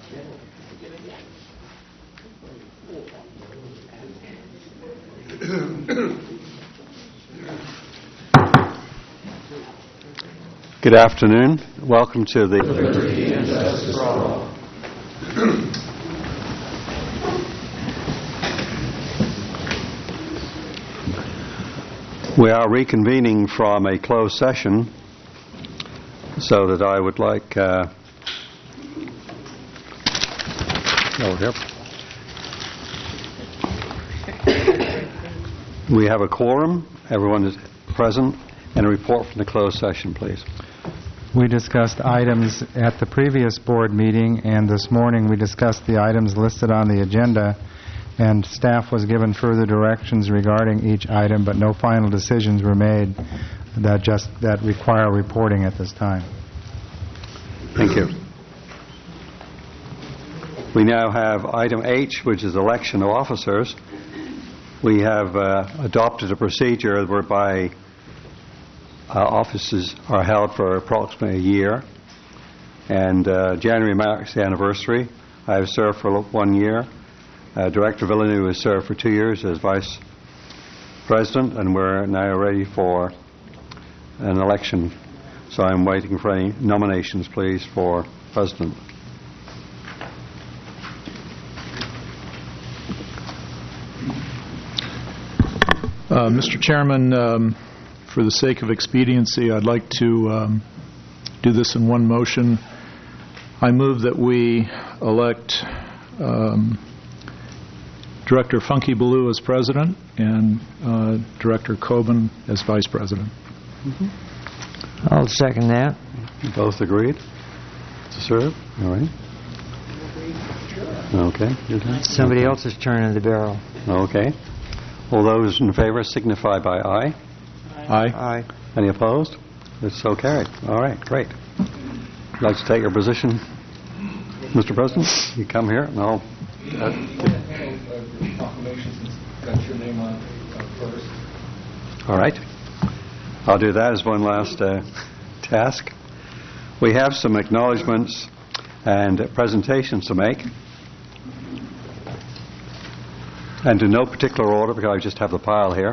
Good afternoon. Welcome to the Liberty and Justice for All. We are reconvening from a closed session, so that I would like we have a quorum. Everyone is present. And a report from the closed session, please. We discussed items at the previous board meeting, and this morning we discussed the items listed on the agenda, and staff was given further directions regarding each item, but no final decisions were made that require reporting at this time. Thank you. We now have item H, which is election of officers. We have adopted a procedure whereby offices are held for approximately a year, and January marks the anniversary. I have served for 1 year. Director Villeneuve has served for 2 years as Vice President, and we're now ready for an election. So I'm waiting for any nominations, please, for President. Mr. Chairman, for the sake of expediency, I'd like to do this in one motion. I move that we elect Director Funky Ballou as President and Director Coben as Vice President. Mm-hmm. I'll second that. You both agreed to serve? All right. Okay. Somebody else's turn in the barrel. Okay. All those in favor signify by aye. Aye. Aye. Any opposed? It's so carried. All right, great. Would you like to take your position, Mr. President? You come here, and I'll... Got your name on first. All right. I'll do that as one last task. We have some acknowledgments and presentations to make. And in no particular order, because I just have the pile here.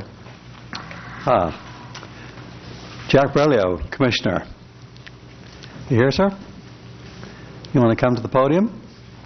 Jack Brelio, Commissioner. You here, sir? You want to come to the podium?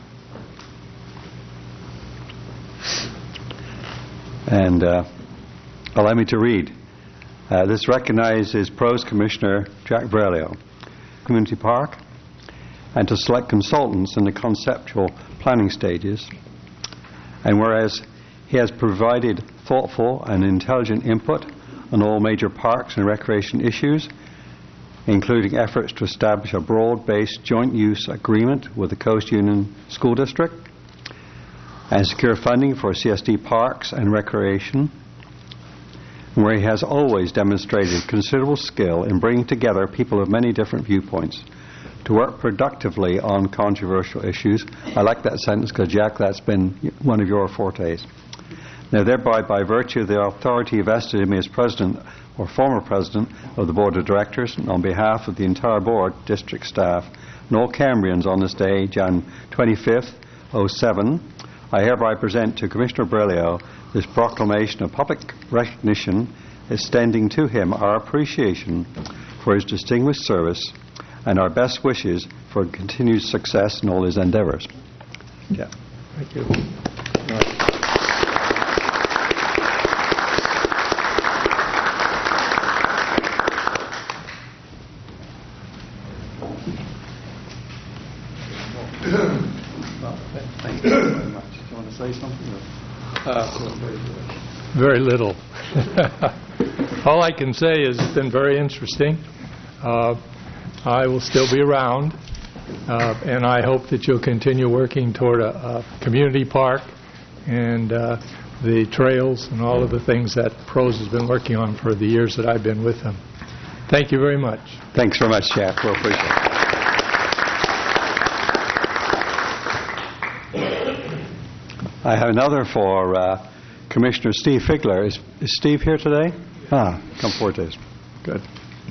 And allow me to read. This recognizes PROS Commissioner Jack Brelio, Community Park, and to select consultants in the conceptual planning stages. And whereas he has provided thoughtful and intelligent input on all major parks and recreation issues, including efforts to establish a broad-based joint use agreement with the Coast Union School District and secure funding for CSD parks and recreation, where he has always demonstrated considerable skill in bringing together people of many different viewpoints to work productively on controversial issues. I like that sentence because, Jack, that's been one of your fortes. Now, thereby, by virtue of the authority vested in me as President or former President of the Board of Directors, and on behalf of the entire Board, district staff, and all Cambrians on this day, Jan 25th, 07, I hereby present to Commissioner Brelio this proclamation of public recognition, extending to him our appreciation for his distinguished service and our best wishes for continued success in all his endeavors. Yeah. Thank you. Thank you very much. Do you want to say something? Very little. All I can say is it's been very interesting. I will still be around, and I hope that you'll continue working toward a community park and the trails and all of the things that PROS has been working on for the years that I've been with them. Thank you very much. Thanks very much, Jack. We'll appreciate it. I have another for Commissioner Steve Figler. Is Steve here today? Come forward, Dave. Good.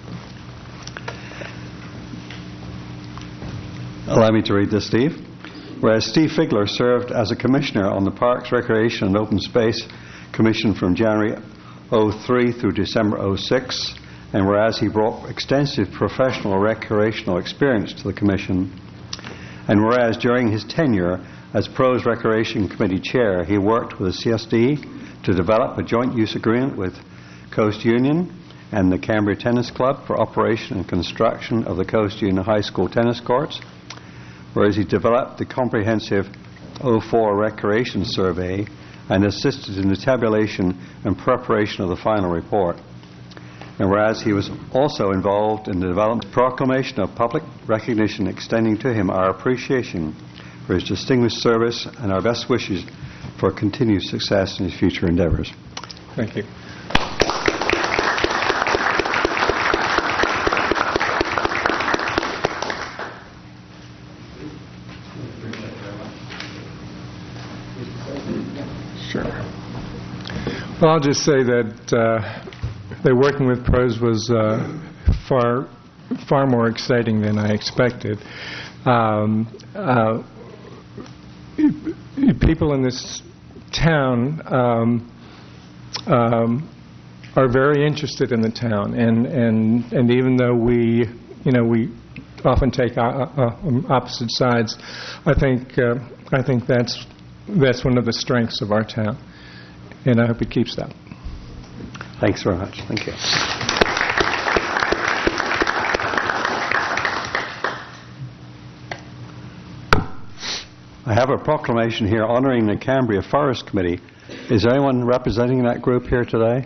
Allow me to read this, Steve. Whereas Steve Figler served as a commissioner on the Parks, Recreation and Open Space Commission from January 03 through December 06, and whereas he brought extensive professional recreational experience to the Commission, and whereas during his tenure as PRO's Recreation Committee Chair, he worked with the CSD to develop a joint use agreement with Coast Union and the Cambria Tennis Club for operation and construction of the Coast Union High School tennis courts, whereas he developed the comprehensive 04 Recreation Survey and assisted in the tabulation and preparation of the final report. And whereas he was also involved in the development proclamation of public recognition extending to him our appreciation for his distinguished service and our best wishes for continued success in his future endeavors. Thank you. Sure. Well, I'll just say that working with PROS was far more exciting than I expected. People in this town are very interested in the town, and even though we often take opposite sides, I think that's one of the strengths of our town, and I hope it keeps that. Thanks very much. Thank you. I have a proclamation here honoring the Cambria Forest Committee. Is there anyone representing that group here today?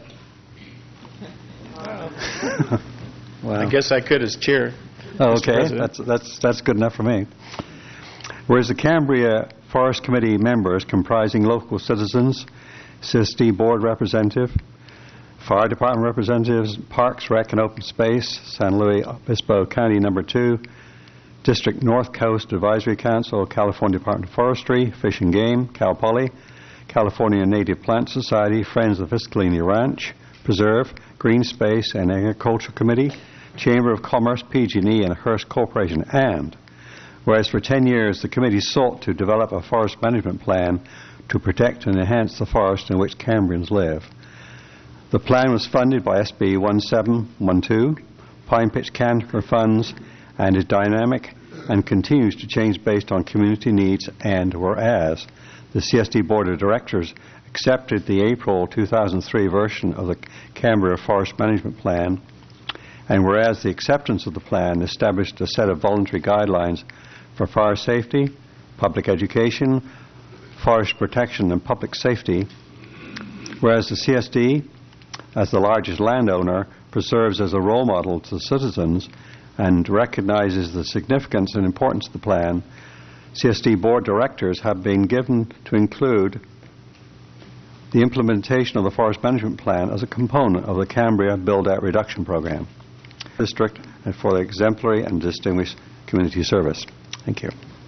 Well, I guess I could as chair. Oh, okay, that's good enough for me. Whereas the Cambria Forest Committee members comprising local citizens, CSD board representative, Fire Department representatives, Parks, Rec and Open Space, San Luis Obispo County No. 2, District North Coast Advisory Council, California Department of Forestry, Fish and Game, Cal Poly, California Native Plant Society, Friends of Fiscalini Ranch, Preserve, Green Space and Agriculture Committee, Chamber of Commerce, PG&E, and Hearst Corporation. And whereas for 10 years the committee sought to develop a forest management plan to protect and enhance the forest in which Cambrians live. The plan was funded by SB 1712, Pine Pitch Canter funds, and is dynamic and continues to change based on community needs. And whereas the CSD Board of Directors accepted the April 2003 version of the Cambria Forest Management Plan, and whereas the acceptance of the plan established a set of voluntary guidelines for fire safety, public education, forest protection, and public safety, whereas the CSD, as the largest landowner, serves as a role model to citizens and recognizes the significance and importance of the plan, CSD board directors have been given to include the implementation of the forest management plan as a component of the Cambria Build-Out Reduction Program district and for the exemplary and distinguished community service. Thank you.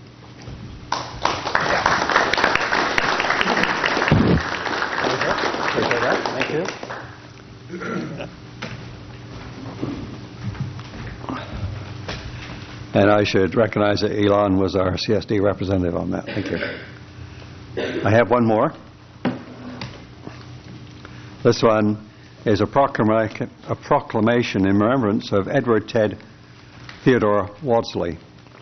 Thank you. And I should recognize that Elon was our CSD representative on that. Thank you. I have one more. This one is a proclamation in remembrance of Edward Ted Theodore Wadsley.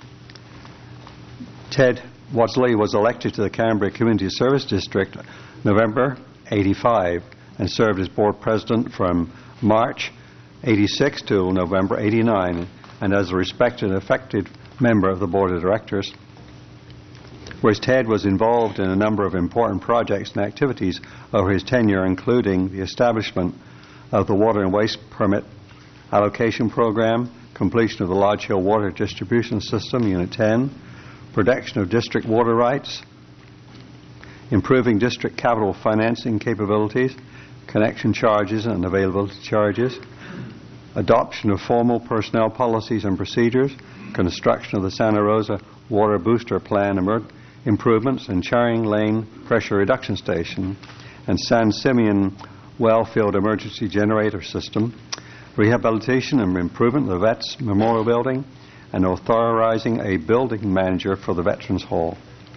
Ted Wadsley was elected to the Cambria Community Service District November 85 and served as board president from March 86 to November 89, and as a respected and effective member of the board of directors. Whereas Ted was involved in a number of important projects and activities over his tenure, including the establishment of the Water and Waste Permit Allocation Program, completion of the Lodge Hill Water Distribution System, Unit 10, protection of district water rights, improving district capital financing capabilities, connection charges and availability charges, adoption of formal personnel policies and procedures, construction of the Santa Rosa Water Booster Plan improvements, and Charing Lane Pressure Reduction Station, and San Simeon Wellfield Emergency Generator System, rehabilitation and improvement of the Vets Memorial Building, and authorizing a building manager for the Veterans Hall.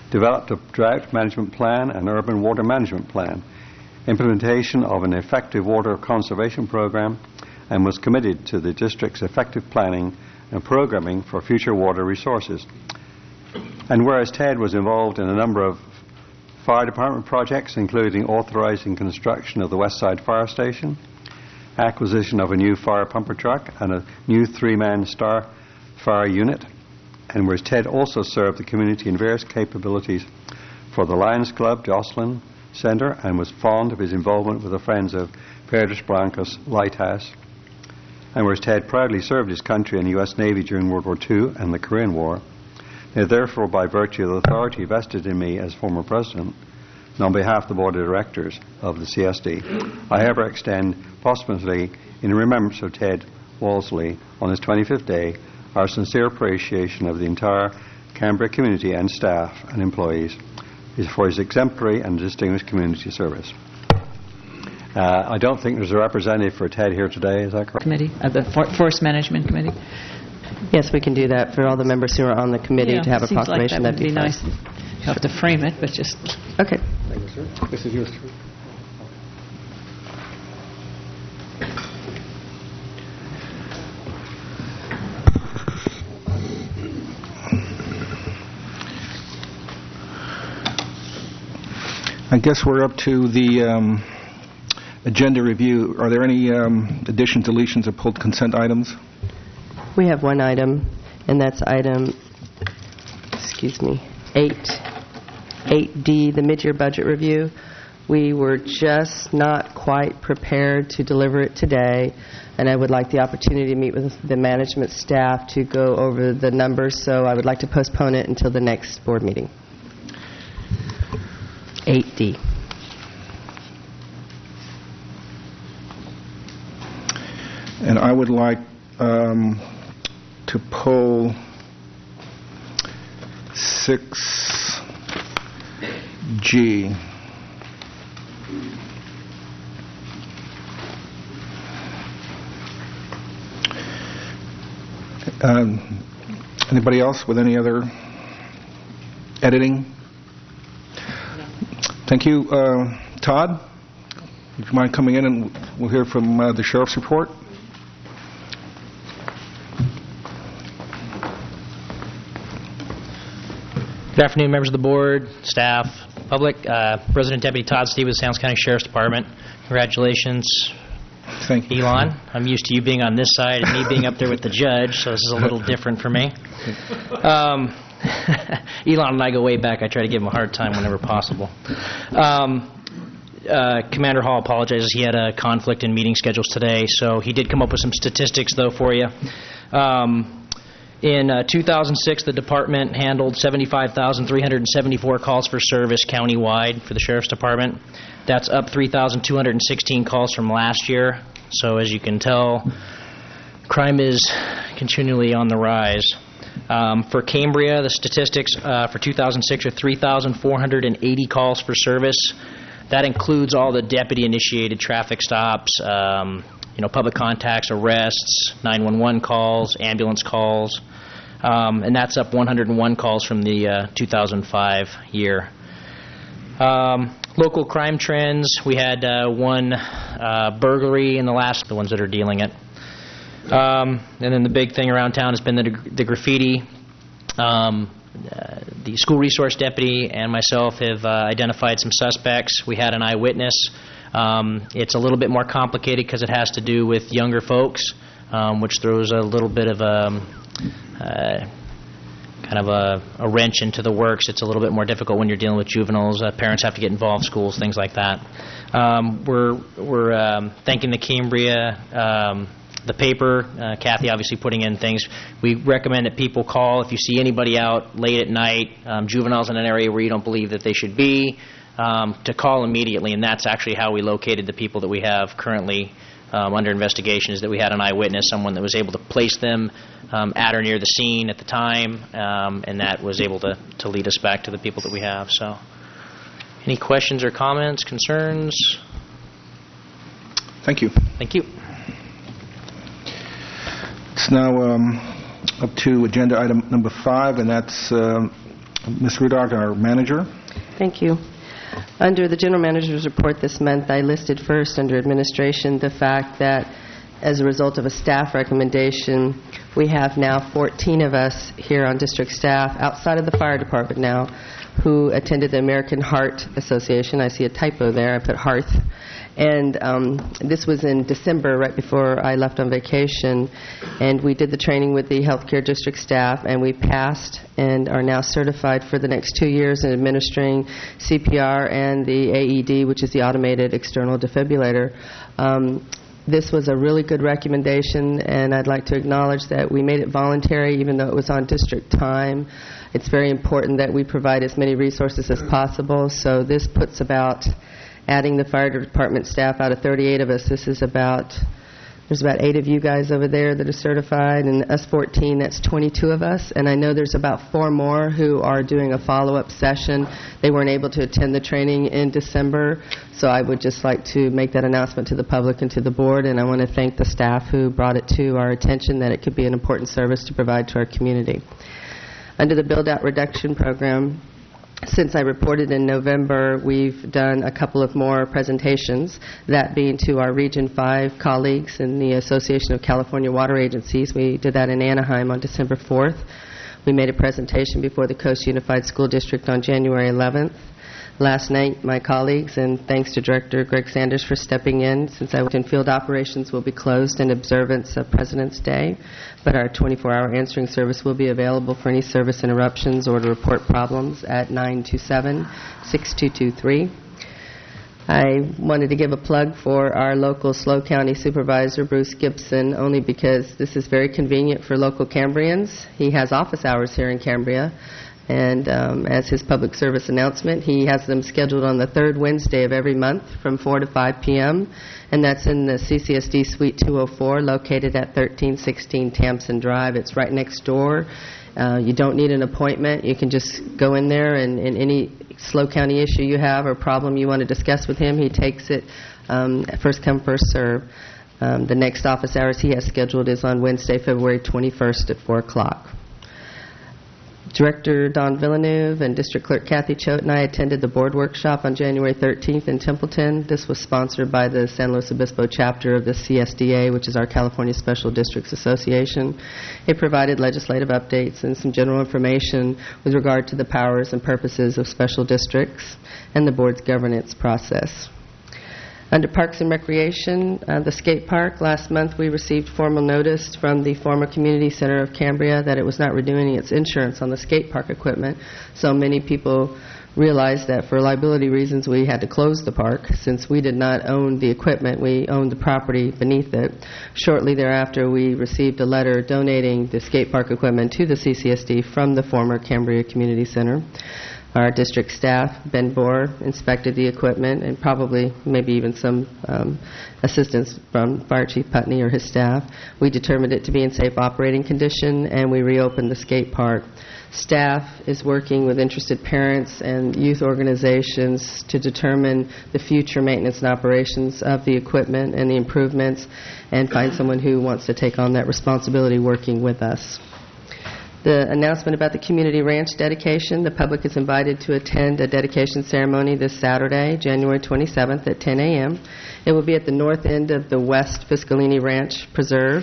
developed a drought management plan and urban water management plan, implementation of an effective water conservation program, and was committed to the district's effective planning and programming for future water resources. And whereas Ted was involved in a number of fire department projects, including authorizing construction of the West Side Fire Station, acquisition of a new fire pumper truck, and a new 3-man Star Fire unit, and whereas Ted also served the community in various capabilities for the Lions Club, Jocelyn Center, and was fond of his involvement with the Friends of Piedras Blancas Lighthouse, and whereas Ted proudly served his country in the U.S. Navy during World War II and the Korean War, therefore, by virtue of the authority vested in me as former president, and on behalf of the Board of Directors of the CSD, I ever extend, posthumously, in remembrance of Ted Walsley on his 25th day, our sincere appreciation of the entire Canberra community and staff and employees for his exemplary and distinguished community service. I don't think there's a representative for Ted here today, is that correct? Committee, the Forest Management Committee. Yes, we can do that for all the members who are on the committee to have a proclamation. Like that would be nice. You have to frame it, but just... Okay. Thank you, sir. This is yours. I guess we're up to the agenda review. Are there any additions, deletions, or pulled consent items? We have one item, and that's item, 8D, the mid-year budget review. We were just not quite prepared to deliver it today, and I would like the opportunity to meet with the management staff to go over the numbers, so I would like to postpone it until the next board meeting. 8D. And I would like to pull 6G. Anybody else with any other editing? Thank you. Todd, would you mind coming in and we'll hear from the Sheriff's report? Good afternoon, members of the board, staff, public. President Deputy Todd Stevens, Sounds County Sheriff's Department. Congratulations, Thank you. Elon. I'm used to you being on this side and me being up there with the judge, so this is a little different for me. Elon and I go way back. I try to give him a hard time whenever possible. Commander Hall apologizes. He had a conflict in meeting schedules today, so he did come up with some statistics, though, for you. In 2006, the department handled 75,374 calls for service countywide for the Sheriff's Department. That's up 3,216 calls from last year. So as you can tell, crime is continually on the rise. For Cambria, the statistics for 2006 are 3,480 calls for service. That includes all the deputy-initiated traffic stops, public contacts, arrests, 911 calls, ambulance calls, and that's up 101 calls from the 2005 year. Local crime trends, we had one burglary in the last, the ones that are dealing it. And then the big thing around town has been the graffiti. The school resource deputy and myself have identified some suspects. We had an eyewitness. It's a little bit more complicated because it has to do with younger folks, which throws a little bit of a wrench into the works. It's a little bit more difficult when you're dealing with juveniles. Parents have to get involved, schools, things like that. We're thanking the Cambria, the paper, Kathy obviously putting in things. We recommend that people call if you see anybody out late at night, juveniles in an area where you don't believe that they should be, to call immediately, and that's actually how we located the people that we have currently under investigation, is that we had an eyewitness, someone that was able to place them at or near the scene at the time, and that was able to lead us back to the people that we have. So, any questions or comments, concerns? Thank you. Thank you. It's now up to agenda item number 5, and that's Ms. Rudock, our manager. Thank you. Under the General Manager's report this month, I listed first under administration the fact that as a result of a staff recommendation, we have now 14 of us here on district staff outside of the fire department now who attended the American Heart Association. I see a typo there. I put Hearth. And this was in December, right before I left on vacation. And we did the training with the healthcare district staff, and we passed and are now certified for the next 2 years in administering CPR and the AED, which is the automated external defibrillator. This was a really good recommendation, and I'd like to acknowledge that we made it voluntary, even though it was on district time. It's very important that we provide as many resources as possible, so this puts about, adding the fire department staff out of 38 of us, there's about 8 of you guys over there that are certified, and us 14, that's 22 of us. And I know there's about 4 more who are doing a follow-up session. They weren't able to attend the training in December, so I would just like to make that announcement to the public and to the board, and I want to thank the staff who brought it to our attention that it could be an important service to provide to our community. Under the Build-Out Reduction Program, since I reported in November, we've done a couple of more presentations, that being to our Region 5 colleagues in the Association of California Water Agencies. We did that in Anaheim on December 4th. We made a presentation before the Coast Unified School District on January 11th. Last night, my colleagues, and thanks to Director Greg Sanders for stepping in, since I work in field operations, will be closed in observance of President's Day, but our 24-hour answering service will be available for any service interruptions or to report problems at 927-6223. I wanted to give a plug for our local SLO County Supervisor, Bruce Gibson, only because this is very convenient for local Cambrians. He has office hours here in Cambria. And as his public service announcement, he has them scheduled on the third Wednesday of every month from 4 to 5 p.m., and that's in the CCSD Suite 204, located at 1316 Tamson Drive. It's right next door. You don't need an appointment. You can just go in there, and any SLO County issue you have or problem you want to discuss with him, he takes it first come, first serve. The next office hours he has scheduled is on Wednesday, February 21st at 4 o'clock. Director Don Villeneuve and District Clerk Kathy Choate and I attended the board workshop on January 13th in Templeton. This was sponsored by the San Luis Obispo chapter of the CSDA, which is our California Special Districts Association. It provided legislative updates and some general information with regard to the powers and purposes of special districts and the board's governance process. Under Parks and Recreation, the skate park, last month we received formal notice from the former Community Center of Cambria that it was not renewing its insurance on the skate park equipment. So many people realized that for liability reasons we had to close the park since we did not own the equipment. We owned the property beneath it. Shortly thereafter, we received a letter donating the skate park equipment to the CCSD from the former Cambria Community Center. Our district staff, Ben Bohr, inspected the equipment and probably maybe even some assistance from Fire Chief Putney or his staff. We determined it to be in safe operating condition, and we reopened the skate park. Staff is working with interested parents and youth organizations to determine the future maintenance and operations of the equipment and the improvements and find someone who wants to take on that responsibility working with us. The announcement about the Community Ranch dedication, the public is invited to attend a dedication ceremony this Saturday, January 27th at 10 a.m. It will be at the north end of the West Fiscalini Ranch Preserve.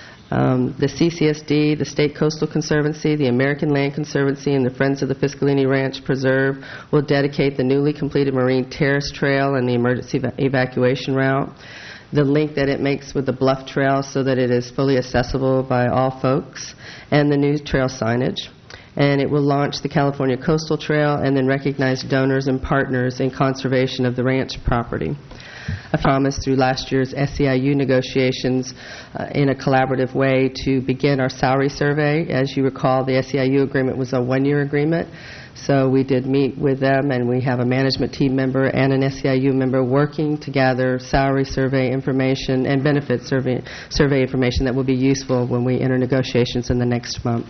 The CCSD, the State Coastal Conservancy, the American Land Conservancy, and the Friends of the Fiscalini Ranch Preserve will dedicate the newly completed Marine Terrace Trail and the emergency evacuation route. The link that it makes with the Bluff Trail so that it is fully accessible by all folks, and the new trail signage. And it will launch the California Coastal Trail and then recognize donors and partners in conservation of the ranch property. I promised through last year's SEIU negotiations in a collaborative way to begin our salary survey. As you recall, the SEIU agreement was a 1-year agreement. So we did meet with them, and we have a management team member and an SEIU member working to gather salary survey information and benefit survey information that will be useful when we enter negotiations in the next month.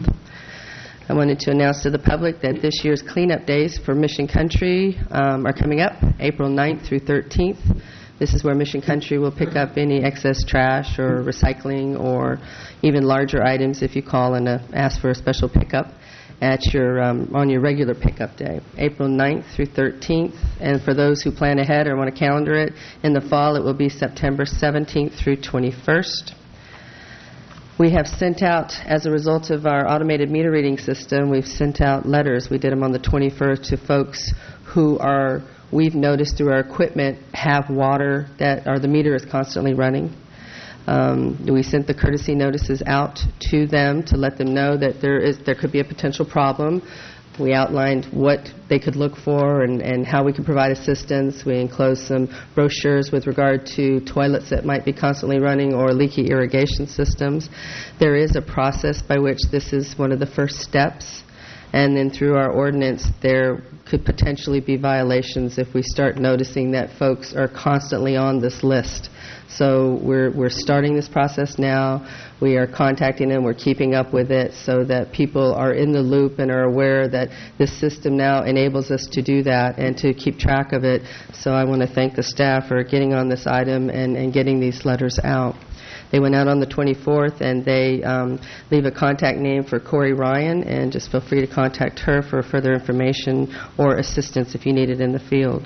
I wanted to announce to the public that this year's cleanup days for Mission Country are coming up, April 9th through 13th. This is where Mission Country will pick up any excess trash or recycling or even larger items if you call and ask for a special pickup. at your on your regular pickup day, April 9th through 13th. And for those who plan ahead or want to calendar it, in the fall it will be September 17th through 21st. We have sent out, as a result of our automated meter reading system, we've sent out letters. We did them on the 21st to folks who are, we've noticed through our equipment, have water that, or the meter is constantly running. We sent the courtesy notices out to them to let them know that there could be a potential problem. We outlined what they could look for and how we could provide assistance. We enclosed some brochures with regard to toilets that might be constantly running or leaky irrigation systems. There is a process by which this is one of the first steps. And then through our ordinance, there could potentially be violations if we start noticing that folks are constantly on this list. So we're starting this process now. We are contacting them. We're keeping up with it so that people are in the loop and are aware that this system now enables us to do that and to keep track of it. So I want to thank the staff for getting on this item and getting these letters out. They went out on the 24th, and they leave a contact name for Corey Ryan, and just feel free to contact her for further information or assistance if you need it in the field.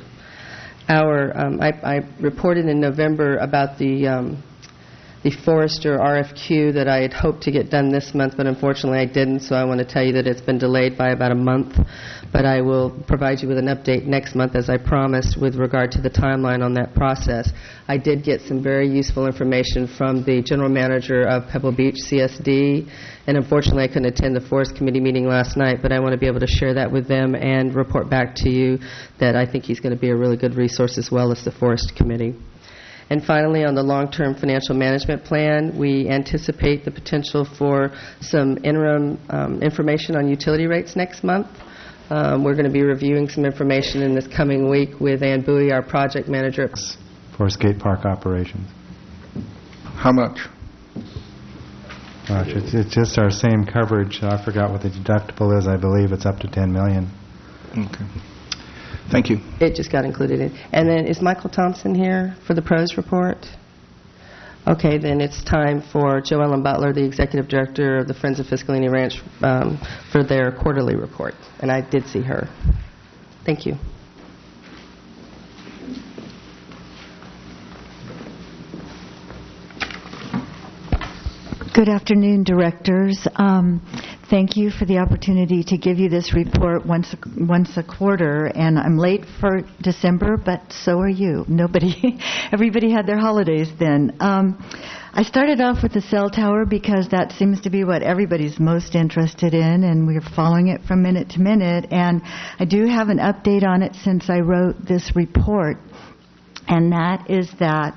I reported in November about the Forester RFQ that I had hoped to get done this month, but unfortunately I didn't, so I want to tell you that it's been delayed by about a month. But I will provide you with an update next month, as I promised, with regard to the timeline on that process. I did get some very useful information from the general manager of Pebble Beach CSD, and unfortunately I couldn't attend the Forest Committee meeting last night, but I want to be able to share that with them and report back to you that I think he's going to be a really good resource as well as the Forest Committee. And finally, on the long-term financial management plan, we anticipate the potential for some interim information on utility rates next month. We're going to be reviewing some information in this coming week with Ann Bowie, our project manager. For skate park operations. How much? Gosh, it's just our same coverage. I forgot what the deductible is. I believe it's up to $10 million. Okay. Thank you. It just got included in. And then is Michael Thompson here for the pros report? Okay, then it's time for Jo Ellen Butler, the executive director of the Friends of Fiscalini Ranch, for their quarterly report. And I did see her. Thank you. Good afternoon, directors. Thank you for the opportunity to give you this report once a quarter. And I'm late for December, but so are you. Everybody had their holidays then. I started off with the cell tower because that seems to be what everybody's most interested in, and we're following it from minute to minute. And I do have an update on it since I wrote this report, and that is that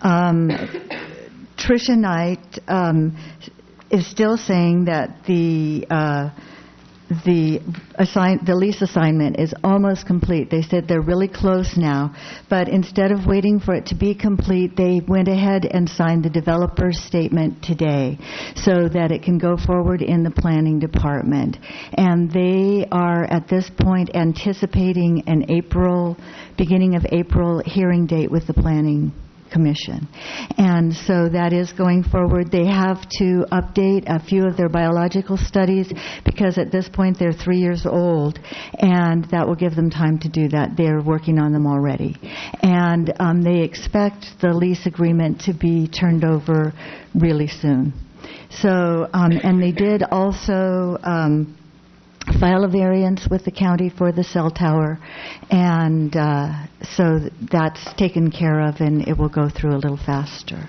Tricia Knight is still saying that the lease assignment is almost complete. They said they're really close now, but instead of waiting for it to be complete, they went ahead and signed the developer's statement today so that it can go forward in the planning department. And they are at this point anticipating an beginning of April hearing date with the planning commission. And so that is going forward. They have to update a few of their biological studies because at this point they're 3 years old, and that will give them time to do that. They're working on them already. And they expect the lease agreement to be turned over really soon. So, and they did also file a variance with the county for the cell tower, and so that's taken care of, and it will go through a little faster.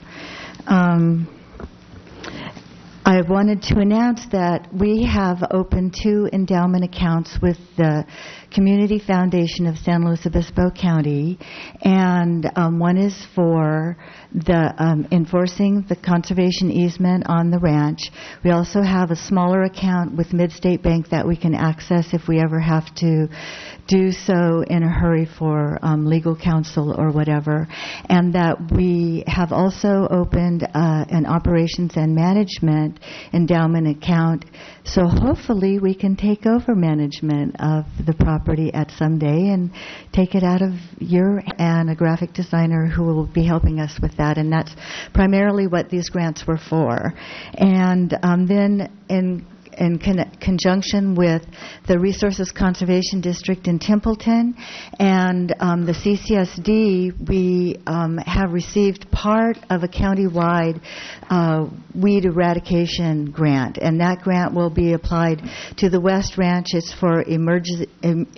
I wanted to announce that we have opened 2 endowment accounts with the Community Foundation of San Luis Obispo County, and one is for the enforcing the conservation easement on the ranch. We also have a smaller account with Midstate Bank that we can access if we ever have to do so in a hurry for legal counsel or whatever, and that we have also opened an operations and management endowment account, so hopefully we can take over management of the property at some day and take it out of your and a graphic designer who will be helping us with that, and that's primarily what these grants were for. And then in conjunction with the Resources Conservation District in Templeton and the CCSD, we have received part of a countywide weed eradication grant, and that grant will be applied to the West Ranch. It's for emerging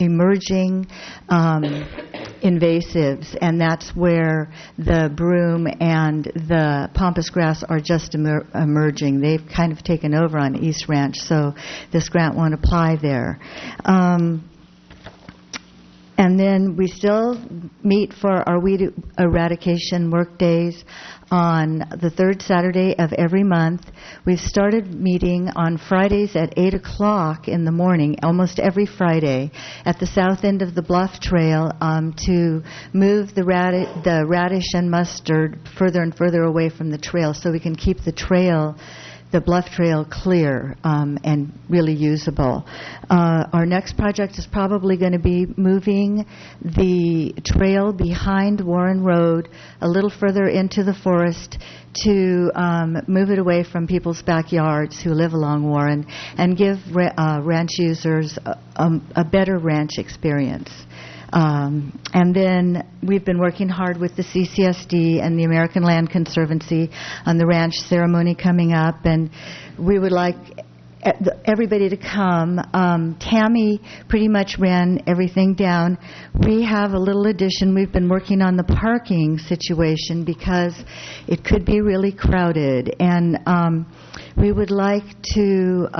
invasives, and that's where the broom and the pampas grass are just emerging. They've kind of taken over on East Ranch, so this grant won't apply there. And then we still meet for our weed eradication work days on the third Saturday of every month. We've started meeting on Fridays at 8 o'clock in the morning, almost every Friday, at the south end of the Bluff Trail to move the radish and mustard further and further away from the trail so we can keep the Bluff Trail clear and really usable. Our next project is probably going to be moving the trail behind Warren Road a little further into the forest to move it away from people's backyards who live along Warren and give ranch users a better ranch experience. And then we've been working hard with the CCSD and the American Land Conservancy on the ranch ceremony coming up, and we would like everybody to come. Tammy pretty much ran everything down. We have a little addition. We've been working on the parking situation because it could be really crowded, and we would like to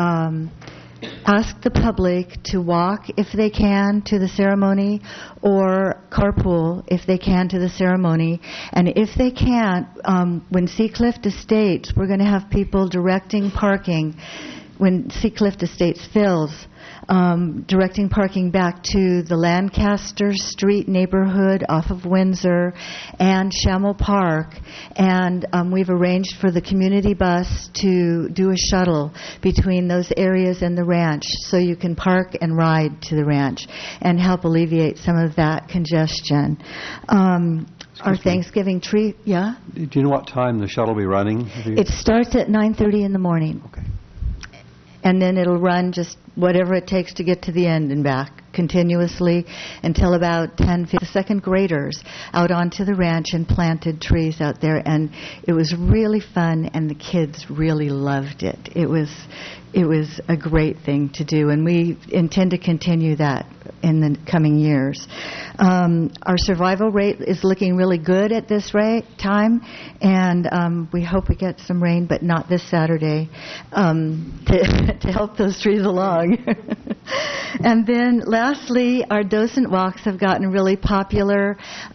ask the public to walk if they can to the ceremony or carpool if they can to the ceremony. And if they can't, when Seacliff Estates, we're going to have people directing parking when Seacliff Estates fills, directing parking back to the Lancaster Street neighborhood off of Windsor and Schammel Park. And we've arranged for the community bus to do a shuttle between those areas and the ranch so you can park and ride to the ranch and help alleviate some of that congestion. Our Thanksgiving tree, yeah? Do you know what time the shuttle will be running? It starts at 9:30 in the morning. Okay. And then it'll run just whatever it takes to get to the end and back continuously until about 10, second graders out onto the ranch and planted trees out there. And it was really fun, and the kids really loved it. It was a great thing to do, and we intend to continue that in the coming years. Our survival rate is looking really good at this time, and we hope we get some rain, but not this Saturday, to help those trees along. And then lastly, our docent walks have gotten really popular.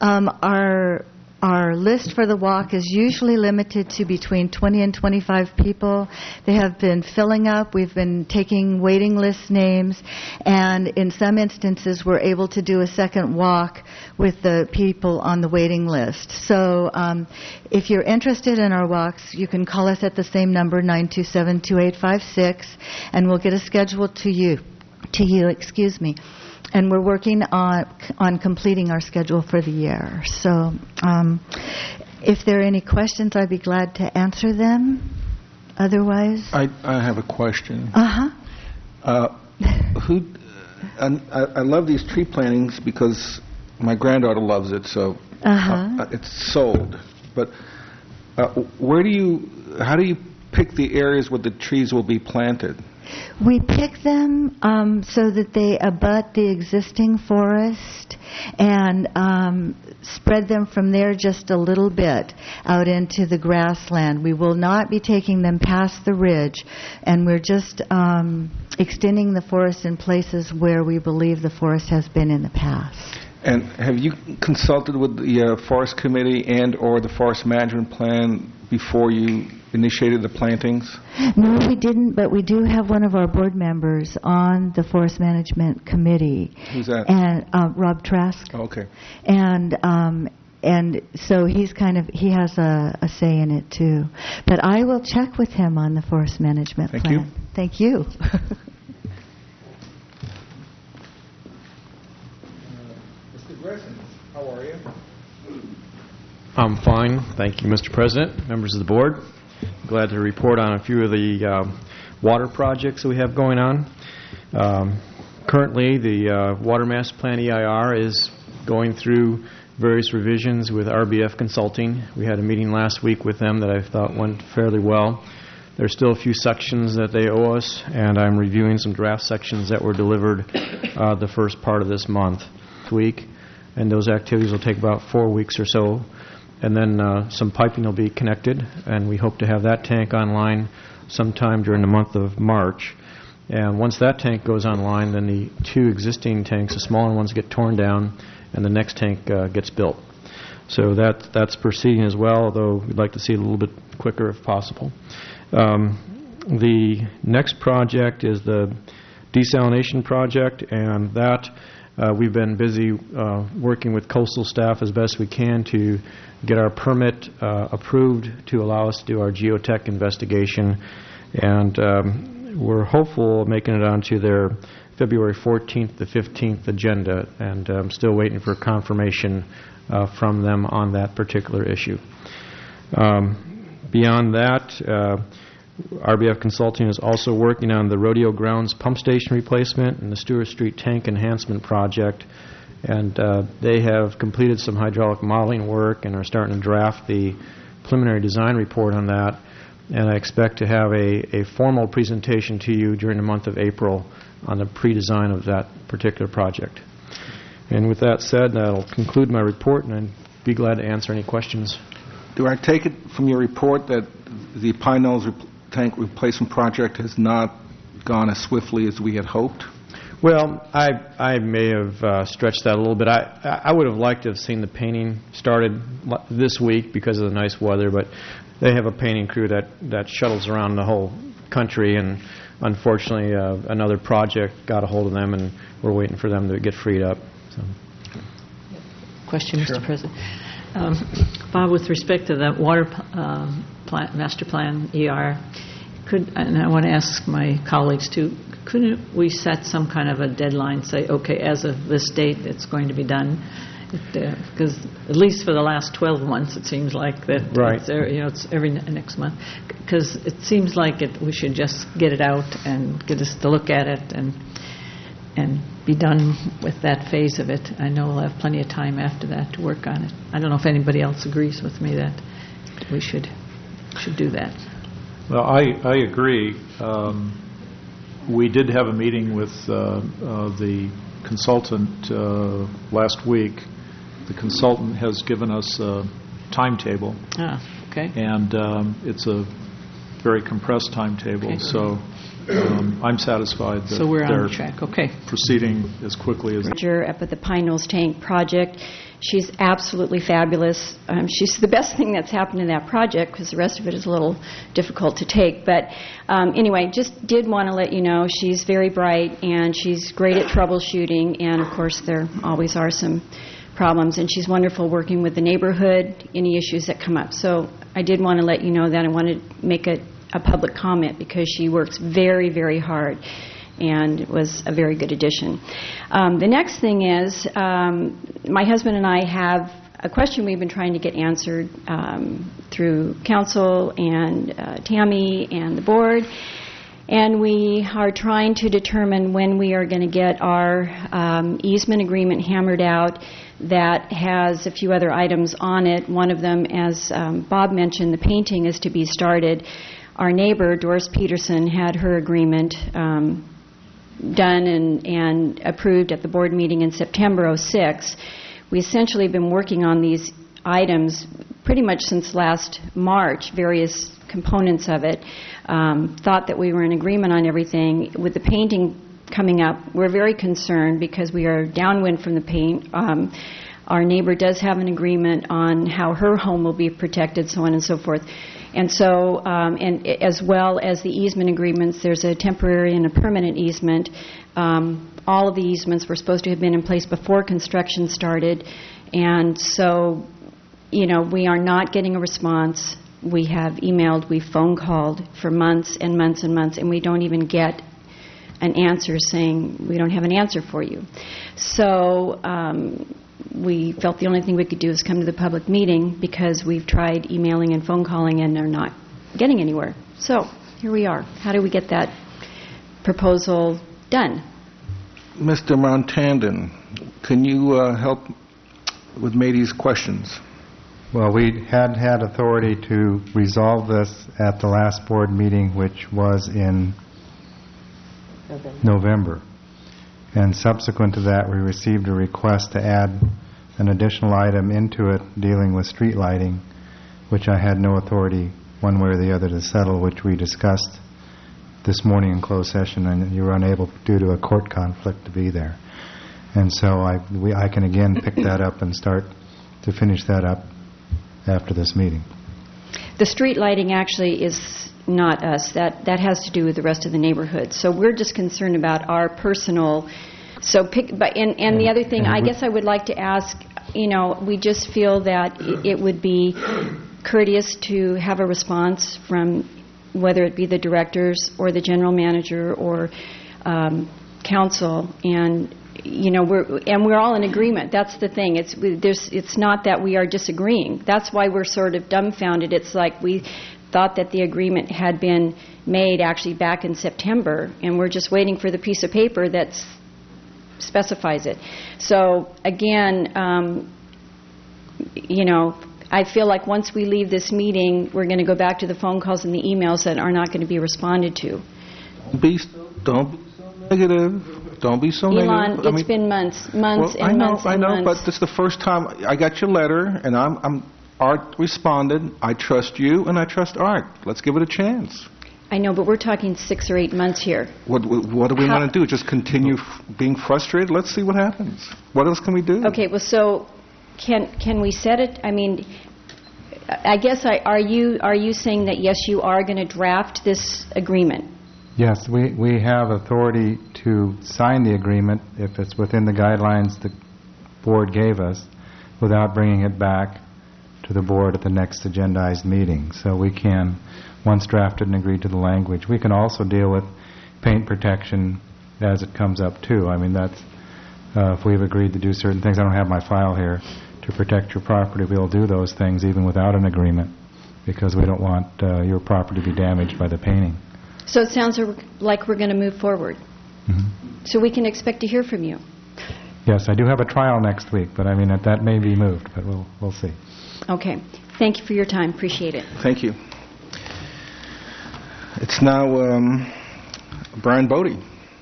Our list for the walk is usually limited to between 20 and 25 people. They have been filling up. We've been taking waiting list names, and in some instances we're able to do a second walk with the people on the waiting list. So if you're interested in our walks, you can call us at the same number, 927-2856, and we'll get a schedule to you, and we're working on completing our schedule for the year. So if there are any questions, I'd be glad to answer them. Otherwise... I have a question. Uh-huh. I love these tree plantings because my granddaughter loves it, so it's sold. But how do you pick the areas where the trees will be planted? We pick them so that they abut the existing forest and spread them from there just a little bit out into the grassland. We will not be taking them past the ridge, and we're just extending the forest in places where we believe the forest has been in the past. And have you consulted with the Forest Committee and or the Forest Management Plan before you initiated the plantings? No, we didn't, but we do have one of our board members on the Forest Management Committee. Who's that? And Rob Trask. Oh, okay. And so he has a say in it too. But I will check with him on the Forest Management Plan. Thank you. Thank you. Mr. Gresson, how are you? I'm fine. Thank you, Mr. President, members of the board. Glad to report on a few of the water projects that we have going on. Currently, the Water Master Plan EIR is going through various revisions with RBF Consulting. We had a meeting last week with them that I thought went fairly well. There's still a few sections that they owe us, and I'm reviewing some draft sections that were delivered the first part of this week, and those activities will take about 4 weeks or so. And then some piping will be connected, and we hope to have that tank online sometime during the month of March. And once that tank goes online, then the 2 existing tanks, the smaller ones, get torn down, and the next tank gets built. So that's proceeding as well, although we'd like to see it a little bit quicker if possible. The next project is the desalination project, and that we've been busy working with coastal staff as best we can to get our permit approved to allow us to do our geotech investigation. And we're hopeful of making it onto their February 14th to 15th agenda, and I'm still waiting for confirmation from them on that particular issue. Beyond that, RBF Consulting is also working on the Rodeo Grounds pump station replacement and the Stewart Street tank enhancement project, and they have completed some hydraulic modeling work and are starting to draft the preliminary design report on that. And I expect to have a formal presentation to you during the month of April on the pre-design of that particular project. And with that said, that'll conclude my report, and I'd be glad to answer any questions. Do I take it from your report that the Pine Knolls tank replacement project has not gone as swiftly as we had hoped? Well, I may have stretched that a little bit. I would have liked to have seen the painting started this week because of the nice weather, but they have a painting crew that shuttles around the whole country, and unfortunately another project got a hold of them, and we're waiting for them to get freed up. So. Question, Mr. President. Bob, with respect to that water master plan, ER, and I want to ask my colleagues too, couldn't we set some kind of a deadline, say, okay, as of this date it's going to be done? Because at least for the last 12 months it seems like that right. It's every next month. Because it seems like we should just get it out and get us to look at it and be done with that phase of it. I know we'll have plenty of time after that to work on it. I don't know if anybody else agrees with me that we should do that. Well, I agree. We did have a meeting with the consultant last week. The consultant has given us a timetable. Okay. And it's a very compressed timetable. Okay. So I'm satisfied that we're they're on track. Okay. Proceeding as quickly as up at the Pine Knolls Tank project. She's absolutely fabulous. She's the best thing that's happened in that project because the rest of it is a little difficult to take. But anyway, just did want to let you know she's very bright and she's great at troubleshooting. And, of course, there always are some problems. And she's wonderful working with the neighborhood, any issues that come up. So I did want to let you know that. I wanted to make a public comment because she works very, very hard and was a very good addition. The next thing is my husband and I have a question we've been trying to get answered through council and Tammy and the board, and we are trying to determine when we are going to get our easement agreement hammered out that has a few other items on it. One of them, as Bob mentioned, the painting is to be started. Our neighbor, Doris Peterson, had her agreement done and approved at the board meeting in September '06. We essentially have been working on these items pretty much since last March, various components of it. Thought that we were in agreement on everything. With the painting coming up, we're very concerned because we are downwind from the paint. Our neighbor does have an agreement on how her home will be protected, so on and so forth. And so, and as well as the easement agreements, there's a temporary and a permanent easement. All of the easements were supposed to have been in place before construction started. And so, we are not getting a response. We have emailed, we've phone called for months and months and months, and we don't even get an answer saying, we don't have an answer for you. So, we felt the only thing we could do is come to the public meeting because we've tried emailing and phone calling and they're not getting anywhere. So here we are. How do we get that proposal done? Mr. Montandon, can you help with Mady's questions? Well, we had authority to resolve this at the last board meeting, which was in November. And subsequent to that, we received a request to add an additional item into it dealing with street lighting, which I had no authority one way or the other to settle, which we discussed this morning in closed session, and you were unable, due to a court conflict, to be there. And so I can again pick that up and start to finish that up after this meeting. The street lighting actually is not us. That has to do with the rest of the neighborhood. So we're just concerned about our personal. So and the other thing, I guess I would like to ask, we just feel that it would be courteous to have a response from whether it be the directors or the general manager or council, and we're all in agreement. That's the thing. It's not that we are disagreeing. That's why we're sort of dumbfounded. It's like we thought that the agreement had been made actually back in September, and we're just waiting for the piece of paper that specifies it. So again, I feel like once we leave this meeting, we're going to go back to the phone calls and the emails that are not going to be responded to. Don't be so negative. Don't be so Elon, negative. It's been months and months and months. I know, but this is the first time I got your letter, and Art responded. I trust you, and I trust Art. Let's give it a chance. I know, but we're talking 6 or 8 months here. What do we want to do? Just continue being frustrated? Let's see what happens. What else can we do? Okay, well, so can we set it? I mean, I guess are you saying that yes, you are going to draft this agreement? Yes, we have authority to sign the agreement if it's within the guidelines the board gave us without bringing it back to the board at the next agendized meeting. So we can, once drafted and agreed to the language, we can also deal with paint protection as it comes up too. I mean, that's if we've agreed to do certain things. I don't have my file here to protect your property. We'll do those things even without an agreement because we don't want your property to be damaged by the painting. So it sounds like we're going to move forward. Mm-hmm. So we can expect to hear from you. Yes, I do have a trial next week, but I mean that may be moved, but we'll see. Okay. Thank you for your time. Appreciate it. Thank you. It's now Brian Bodie.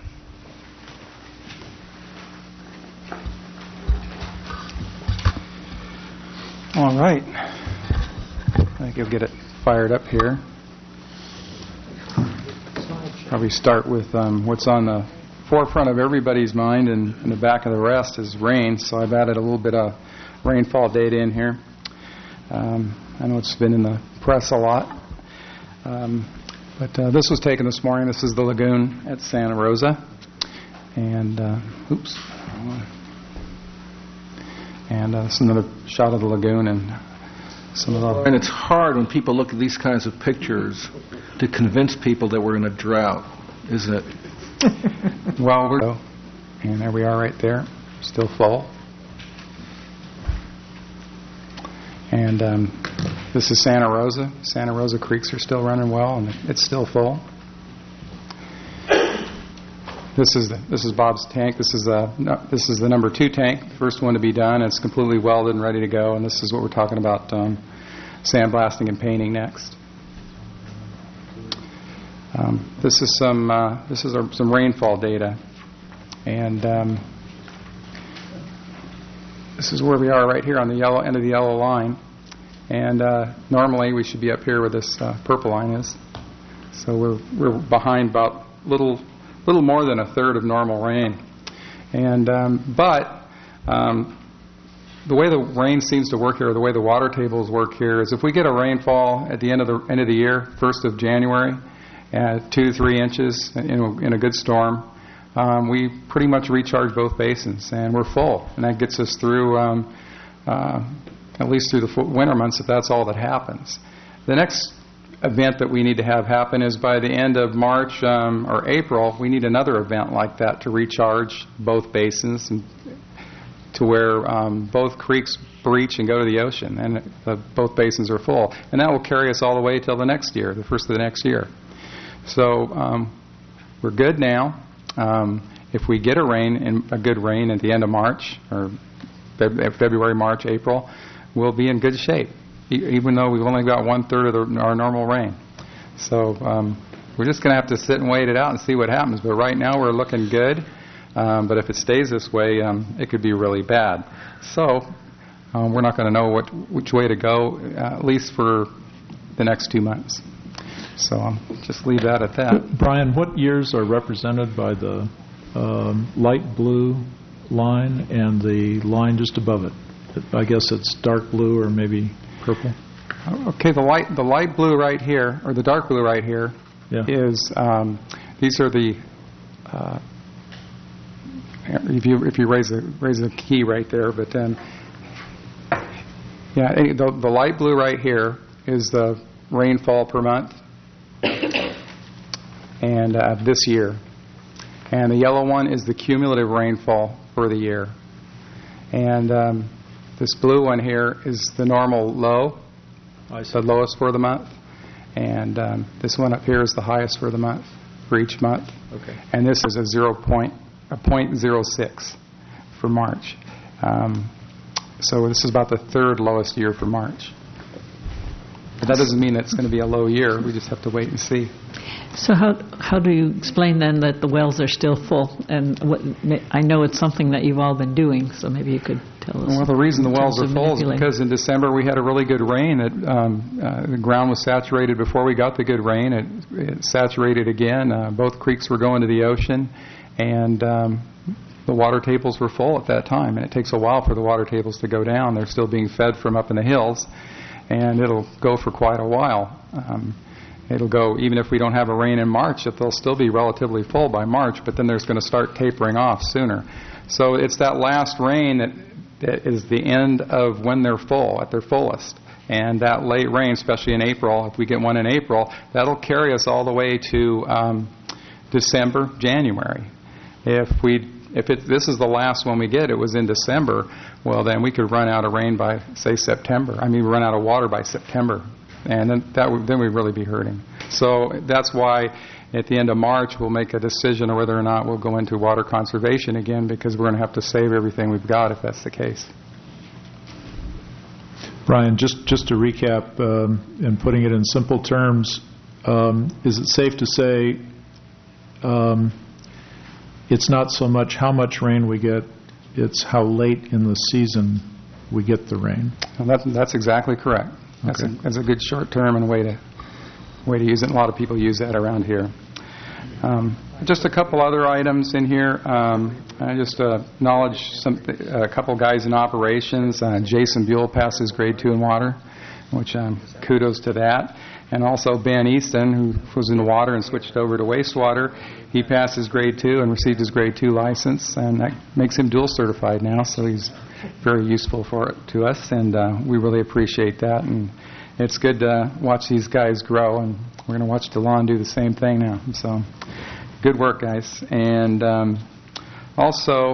All right. I think you'll get it fired up here. Probably start with what's on the forefront of everybody's mind, and in the back of the rest is rain. So I've added a little bit of rainfall data in here. I know it's been in the press a lot. But this was taken this morning. This is the lagoon at Santa Rosa. And, And this is another shot of the lagoon and some of the... And it's hard when people look at these kinds of pictures to convince people that we're in a drought, isn't it? Well, and there we are right there, still full. And this is Santa Rosa. Santa Rosa creeks are still running well, and it's still full. This is Bob's tank. This is the number 2 tank, the first one to be done. It's completely welded and ready to go. And this is what we're talking about, sandblasting and painting next. This is some rainfall data, and this is where we are right here on the yellow end of the yellow line. And normally we should be up here where this purple line is. So we're behind about little more than a third of normal rain. And but the way the rain seems to work here, the way the water tables work here, is if we get a rainfall at the end of the year, 1st of January, at 2-3 inches in a good storm, we pretty much recharge both basins, and we're full. And that gets us through at least through the winter months, if that's all that happens. The next event that we need to have happen is by the end of March or April, we need another event like that to recharge both basins and to where both creeks breach and go to the ocean, and both basins are full. And that will carry us all the way till the next year, the first of the next year. So we're good now. If we get a good rain at the end of March, or February, March, April, we'll be in good shape, even though we've only got 1/3 of our normal rain. So we're just going to have to sit and wait it out and see what happens. But right now we're looking good. But if it stays this way, it could be really bad. So we're not going to know which way to go, at least for the next 2 months. So I'll just leave that at that. Brian, what years are represented by the light blue line and the line just above it? I guess it's dark blue or maybe purple. Okay, the light blue right here, or the dark blue right here, is these are the. If you raise the key right there, but then the light blue right here is the rainfall per month, and this year, and the yellow one is the cumulative rainfall for the year, and this blue one here is the normal low, the lowest for the month, and this one up here is the highest for the month, for each month. Okay. And this is a 0.06 for March. So this is about the third lowest year for March. But that doesn't mean it's going to be a low year. We just have to wait and see. So how do you explain then that the wells are still full? And I know it's something that you've all been doing, so maybe you could tell us. Well, the reason the wells are full is because in December we had a really good rain. The ground was saturated before we got the good rain. It saturated again. Both creeks were going to the ocean, and the water tables were full at that time. And it takes a while for the water tables to go down. They're still being fed from up in the hills, and it'll go for quite a while. It'll go, even if we don't have a rain in March, they'll still be relatively full by March, but then there's going to start tapering off sooner. So it's that last rain that is the end of when they're full, at their fullest. And that late rain, especially in April, if we get one in April, that'll carry us all the way to December, January. If this is the last one we get, it was in December, well, then we could run out of rain by, say, September. Run out of water by September. And then we'd really be hurting. So that's why at the end of March we'll make a decision on whether or not we'll go into water conservation again, because we're going to have to save everything we've got if that's the case. Brian, just to recap and putting it in simple terms, is it safe to say it's not so much how much rain we get, it's how late in the season we get the rain? Well, that's exactly correct. That's a good short term and way to use it. A lot of people use that around here. Just a couple other items in here. I just acknowledge a couple guys in operations. Jason Buell passed his grade 2 in water, which kudos to that. And also Ben Easton, who was in water and switched over to wastewater. He passed his grade 2 and received his grade 2 license, and that makes him dual certified now, so he's very useful to us, and we really appreciate that. And it's good to watch these guys grow, and we're going to watch DeLon do the same thing now. So good work, guys. And also,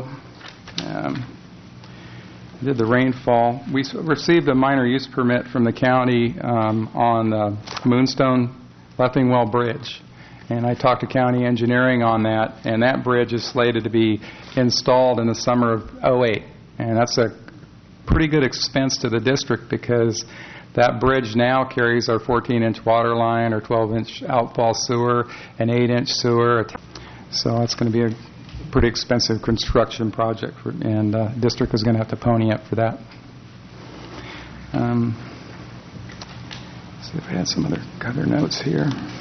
did the rainfall. We received a minor use permit from the county on the Moonstone Leffingwell Bridge. And I talked to county engineering on that, and that bridge is slated to be installed in the summer of '08. And that's a pretty good expense to the district, because that bridge now carries our 14-inch water line, our 12-inch outfall sewer, an 8-inch sewer. So it's going to be a pretty expensive construction project, and the district is going to have to pony up for that. See if I had some other notes here.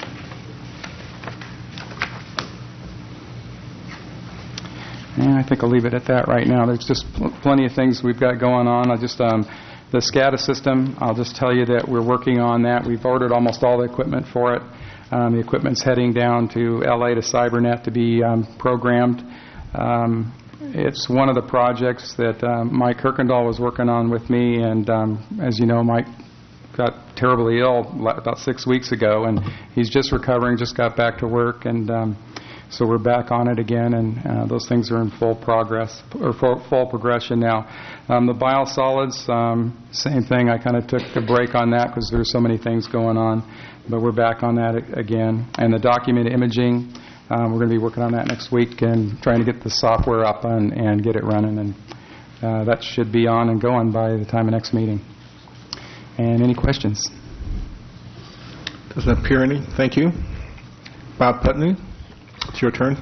And I think I'll leave it at that right now. There's just plenty of things we've got going on. The SCADA system, I'll just tell you that we're working on that. We've ordered almost all the equipment for it. The equipment's heading down to L.A. to Cybernet to be programmed. It's one of the projects that Mike Kirkendall was working on with me, and as you know, Mike got terribly ill about 6 weeks ago, and he's just recovering, just got back to work, and So we're back on it again, and those things are in full progress, or full progression now. The biosolids, same thing. I kind of took a break on that because there's so many things going on, but we're back on that again. And the document imaging, we're going to be working on that next week and trying to get the software up and get it running, and that should be on and going by the time of next meeting. And any questions? Doesn't appear any. Thank you. Bob Putney, it's your turn.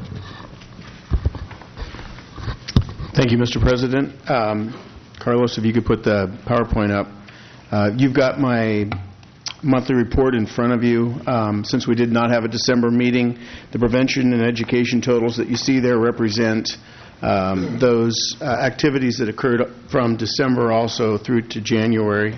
Thank you, Mr. President. Carlos, if you could put the PowerPoint up. You've got my monthly report in front of you. Since we did not have a December meeting, the prevention and education totals that you see there represent those activities that occurred from December also through to January.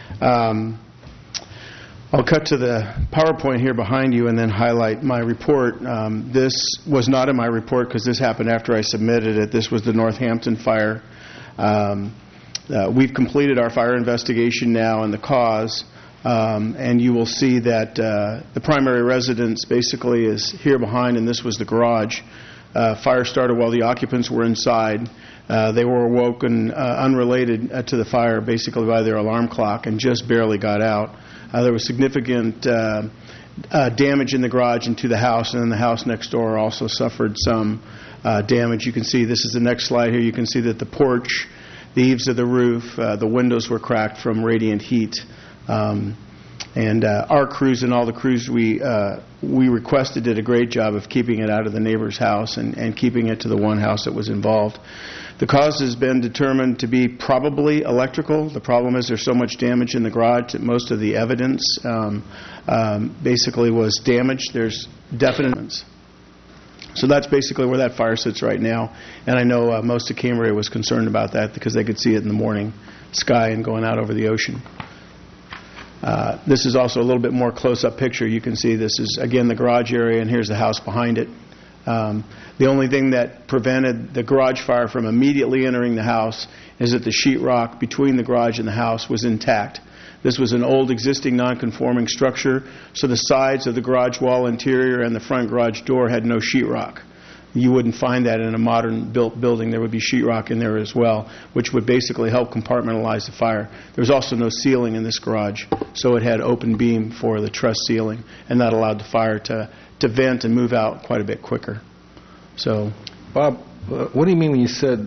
I'll cut to the PowerPoint here behind you and then highlight my report. This was not in my report because this happened after I submitted it. This was the Northampton fire. We've completed our fire investigation now and the cause, and you will see that the primary residence basically is here behind, and this was the garage. Fire started while the occupants were inside. They were awoken unrelated to the fire basically by their alarm clock and just barely got out. There was significant damage in the garage and to the house, and then the house next door also suffered some damage. You can see, this is the next slide here, you can see that the porch, the eaves of the roof, the windows were cracked from radiant heat. And our crews and all the crews we requested did a great job of keeping it out of the neighbor's house and keeping it to the one house that was involved. The cause has been determined to be probably electrical. The problem is there's so much damage in the garage that most of the evidence basically was damaged. There's definite evidence. So that's basically where that fire sits right now. And I know most of Cambria was concerned about that because they could see it in the morning sky and going out over the ocean. This is also a little bit more close-up picture. You can see this is, again, the garage area, and here's the house behind it. The only thing that prevented the garage fire from immediately entering the house is that the sheetrock between the garage and the house was intact. This was an old existing non-conforming structure, so the sides of the garage wall interior and the front garage door had no sheetrock. You wouldn't find that in a modern built building. There would be sheetrock in there as well, which would basically help compartmentalize the fire. There was also no ceiling in this garage, so it had open beam for the truss ceiling, and that allowed the fire to vent and move out quite a bit quicker. So, Bob, what do you mean when you said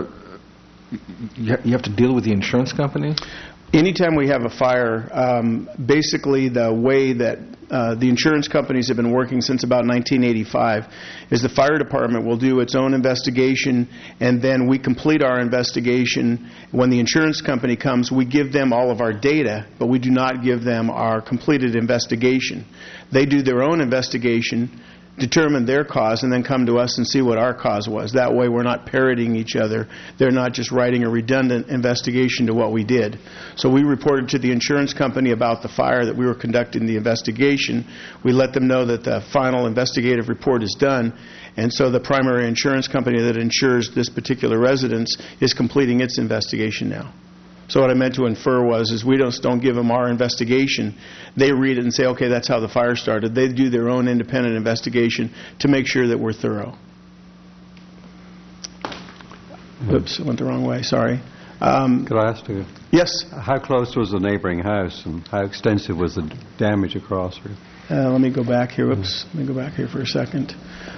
you have to deal with the insurance company? Anytime we have a fire, basically the way that the insurance companies have been working since about 1985 is the fire department will do its own investigation, and then we complete our investigation. When the insurance company comes, we give them all of our data, but we do not give them our completed investigation. They do their own investigation, determine their cause, and then come to us and see what our cause was. That way we're not parroting each other. They're not just writing a redundant investigation to what we did. So we reported to the insurance company about the fire that we were conducting the investigation. We let them know that the final investigative report is done, and so the primary insurance company that insures this particular residence is completing its investigation now. So what I meant to infer was we don't give them our investigation. They read it and say, okay, that's how the fire started. They do their own independent investigation to make sure that we're thorough. Oops, I went the wrong way. Sorry. Could I ask you? Yes. How close was the neighboring house, and how extensive was the damage across? Let me go back here. Whoops. Let me go back here for a second.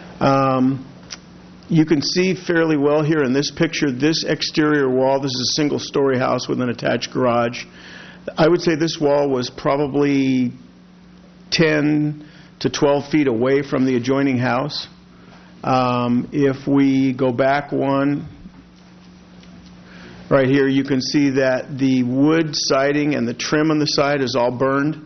You can see fairly well here in this picture, this exterior wall, this is a single-story house with an attached garage. I would say this wall was probably 10 to 12 feet away from the adjoining house. If we go back one, right here, you can see that the wood siding and the trim on the side is all burned.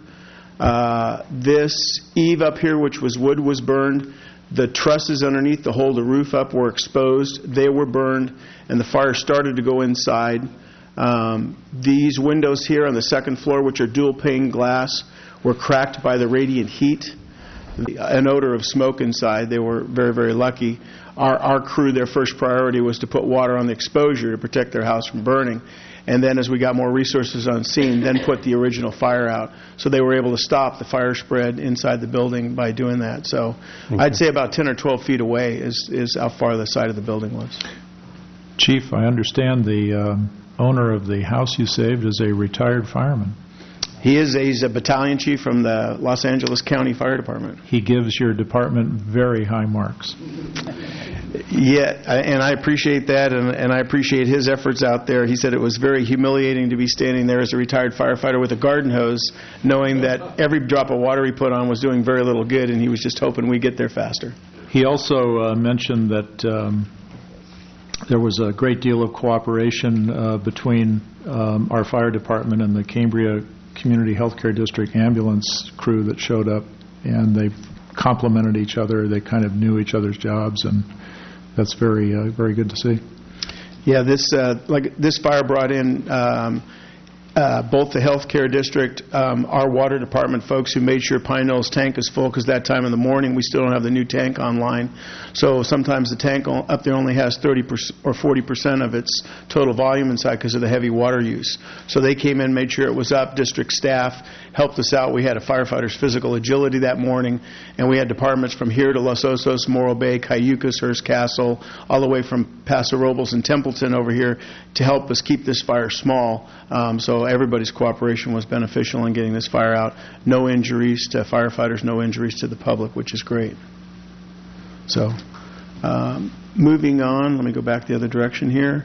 This eave up here, which was wood, was burned. The trusses underneath to hold the roof up were exposed. They were burned, and the fire started to go inside. These windows here on the second floor, which are dual-pane glass, were cracked by the radiant heat. An odor of smoke inside. They were very, very lucky. Our crew, their first priority was to put water on the exposure to protect their house from burning. and then as we got more resources on scene, then put the original fire out. So they were able to stop the fire spread inside the building by doing that. So I'd say about 10 or 12 feet away is how far the side of the building was. Chief, I understand the owner of the house you saved is a retired fireman. He's a battalion chief from the Los Angeles County Fire Department. He gives your department very high marks. Yeah, and I appreciate that, and I appreciate his efforts out there. He said it was very humiliating to be standing there as a retired firefighter with a garden hose, knowing that every drop of water he put on was doing very little good, and he was just hoping we'd get there faster. He also mentioned that there was a great deal of cooperation between our fire department and the Cambria Community Healthcare District ambulance crew that showed up, and they complemented each other. They kind of knew each other's jobs, and that's very good to see. Yeah, this fire brought in both the healthcare district, our water department folks who made sure Pine Knolls tank is full, because that time in the morning we still don't have the new tank online. So sometimes the tank up there only has 30% or 40% of its total volume inside because of the heavy water use. So they came in, made sure it was up. District staff helped us out. We had a firefighter's physical agility that morning, and we had departments from here to Los Osos, Morro Bay, Cayucas, Hearst Castle, all the way from Paso Robles and Templeton over here to help us keep this fire small. So everybody's cooperation was beneficial in getting this fire out. No injuries to firefighters, no injuries to the public, which is great. So moving on, let me go back the other direction here.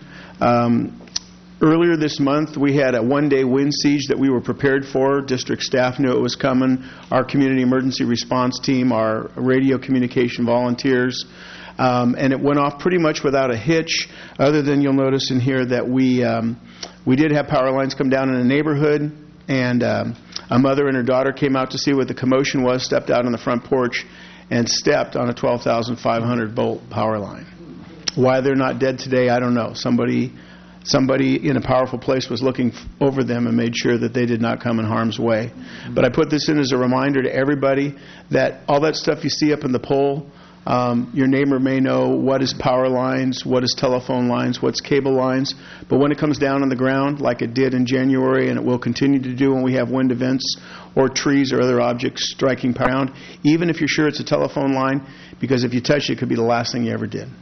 Earlier this month, we had a one-day wind siege that we were prepared for. District staff knew it was coming. Our community emergency response team, our radio communication volunteers, and it went off pretty much without a hitch, other than you'll notice in here that we did have power lines come down in a neighborhood, and a mother and her daughter came out to see what the commotion was, stepped out on the front porch, and stepped on a 12,500-volt power line. Why they're not dead today, I don't know. Somebody in a powerful place was looking over them and made sure that they did not come in harm's way. But I put this in as a reminder to everybody that all that stuff you see up in the pole, your neighbor may know what is power lines, what is telephone lines, what's cable lines. But when it comes down on the ground, like it did in January and it will continue to do when we have wind events or trees or other objects striking ground, even if you're sure it's a telephone line, because if you touch it, it could be the last thing you ever did.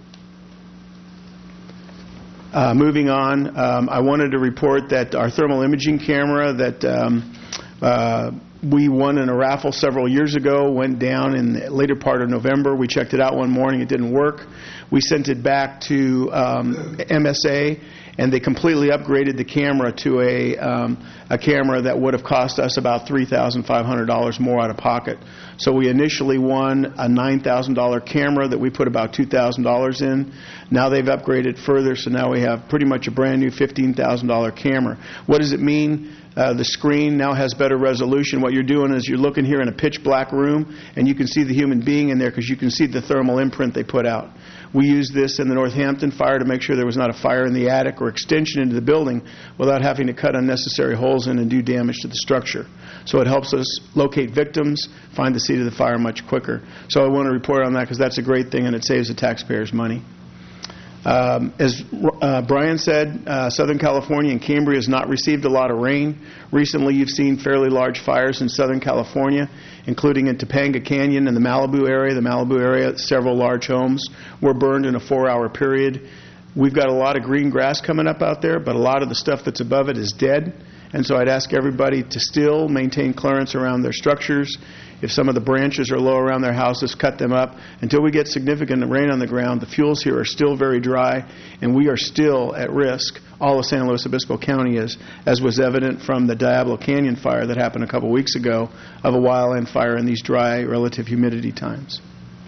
Moving on, I wanted to report that our thermal imaging camera that we won in a raffle several years ago went down in the later part of November. We checked it out one morning. It didn't work. We sent it back to MSA, and they completely upgraded the camera to a camera that would have cost us about $3,500 more out of pocket. So we initially won a $9,000 camera that we put about $2,000 in. Now they've upgraded further, so now we have pretty much a brand new $15,000 camera. What does it mean? The screen now has better resolution. What you're doing is you're looking here in a pitch black room, and you can see the human being in there because you can see the thermal imprint they put out. We used this in the Northampton fire to make sure there was not a fire in the attic or extension into the building without having to cut unnecessary holes in and do damage to the structure. So it helps us locate victims, find the seat of the fire much quicker. So I want to report on that because that's a great thing and it saves the taxpayers money. As Brian said, Southern California and Cambria has not received a lot of rain. Recently, you've seen fairly large fires in Southern California, including in Topanga Canyon and the Malibu area. The Malibu area, several large homes were burned in a 4-hour period. We've got a lot of green grass coming up out there, but a lot of the stuff that's above it is dead. And so I'd ask everybody to still maintain clearance around their structures. If some of the branches are low around their houses, cut them up. Until we get significant rain on the ground, the fuels here are still very dry, and we are still at risk. All of San Luis Obispo County is, as was evident from the Diablo Canyon fire that happened a couple weeks ago, of a wildland fire in these dry, relative humidity times.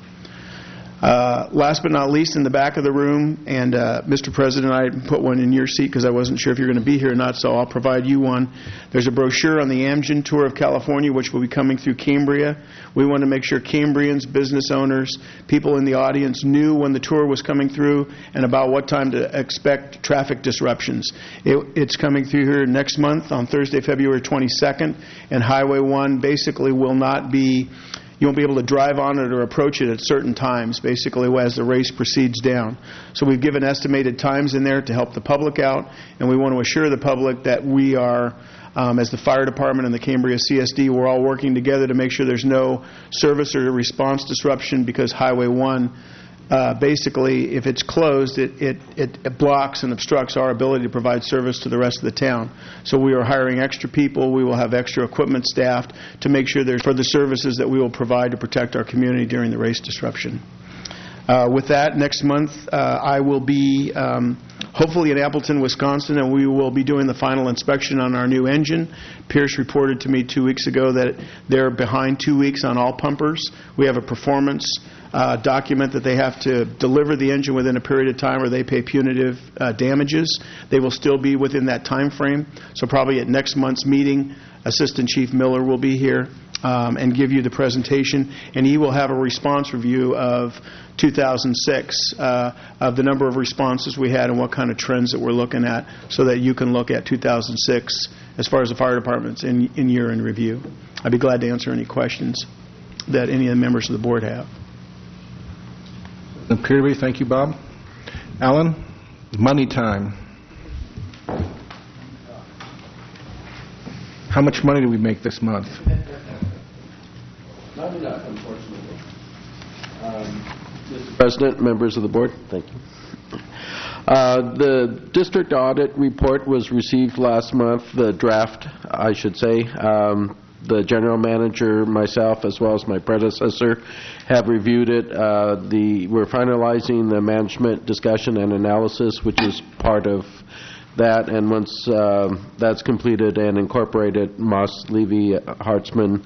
Last but not least, in the back of the room, and Mr. President, I put one in your seat because I wasn't sure if you're going to be here or not, so I'll provide you one. There's a brochure on the Amgen Tour of California, which will be coming through Cambria. We want to make sure Cambrians, business owners, people in the audience knew when the tour was coming through and about what time to expect traffic disruptions. It's coming through here next month on Thursday, February 22nd, and Highway 1 basically will not be you won't be able to drive on it or approach it at certain times, basically as the race proceeds down. So we've given estimated times in there to help the public out, and we want to assure the public that we are, as the fire department and the Cambria CSD, we're all working together to make sure there's no service or response disruption, because Highway 1, basically, if it's closed, it blocks and obstructs our ability to provide service to the rest of the town. So we are hiring extra people. We will have extra equipment staffed to make sure there's for the services that we will provide to protect our community during the race disruption. With that, next month I will be hopefully in Appleton, Wisconsin, and we will be doing the final inspection on our new engine. Pierce reported to me 2 weeks ago that they're behind 2 weeks on all pumpers. We have a performance document that they have to deliver the engine within a period of time or they pay punitive damages. They will still be within that time frame. So probably at next month's meeting, Assistant Chief Miller will be here and give you the presentation, and he will have a response review of 2006 of the number of responses we had and what kind of trends that we're looking at, so that you can look at 2006 as far as the fire department's in year in review. I'd be glad to answer any questions that any of the members of the board have. Appear to be. Thank you, Bob. Alan, money time. How much money did we make this month? Not enough, unfortunately. Mr. President, members of the board, thank you. The district audit report was received last month, the draft, I should say. The general manager, myself, as well as my predecessor, have reviewed it. We're finalizing the management discussion and analysis, which is part of that. And once that's completed and incorporated, Moss, Levy, Hartsheim,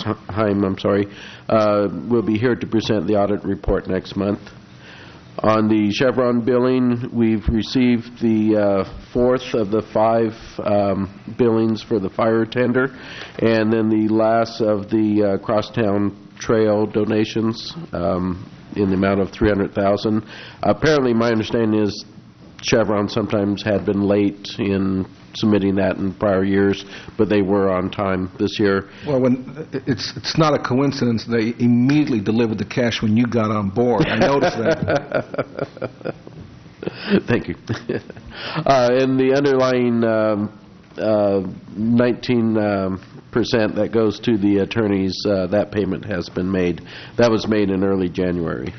will be here to present the audit report next month. On the Chevron billing, we've received the fourth of the 5 billings for the fire tender, and then the last of the Crosstown Trail donations in the amount of $300,000. Apparently, my understanding is Chevron sometimes had been late in submitting that in prior years, but they were on time this year. Well, when it's not a coincidence they immediately delivered the cash when you got on board. I noticed that. Thank you. And the underlying 19% that goes to the attorneys, that payment has been made. That was made in early January.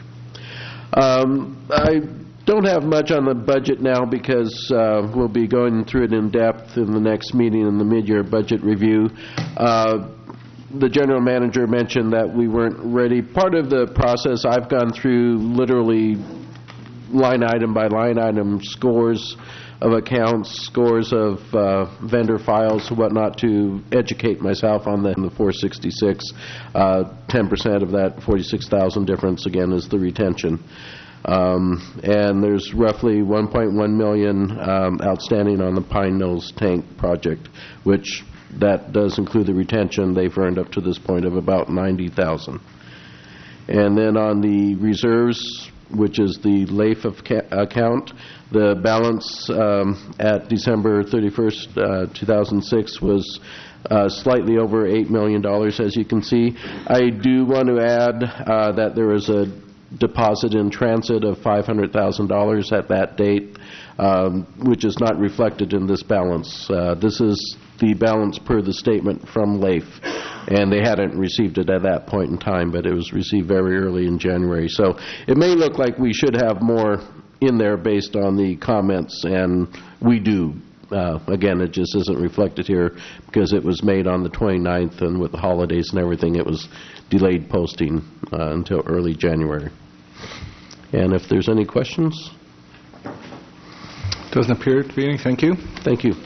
I don't have much on the budget now because we'll be going through it in depth in the next meeting in the mid-year budget review. The general manager mentioned that we weren't ready. Part of the process, I've gone through literally line item by line item scores of accounts, scores of vendor files, whatnot, to educate myself on the 466. 10% of that 46,000 difference, again, is the retention. And there's roughly $1.1 million outstanding on the Pine Knolls tank project, which that does include the retention. They've earned up to this point of about $90,000. And then on the reserves, which is the LAIF account, the balance at December 31st, 2006 was slightly over $8 million, as you can see. I do want to add that there was a deposit in transit of $500,000 at that date, which is not reflected in this balance. This is the balance per the statement from LAIF, and they hadn't received it at that point in time, but it was received very early in January. So it may look like we should have more in there based on the comments, and we do. Again, it just isn't reflected here because it was made on the 29th, and with the holidays and everything, it was delayed posting until early January. And if there's any questions? Doesn't appear to be any. Thank you. Thank you.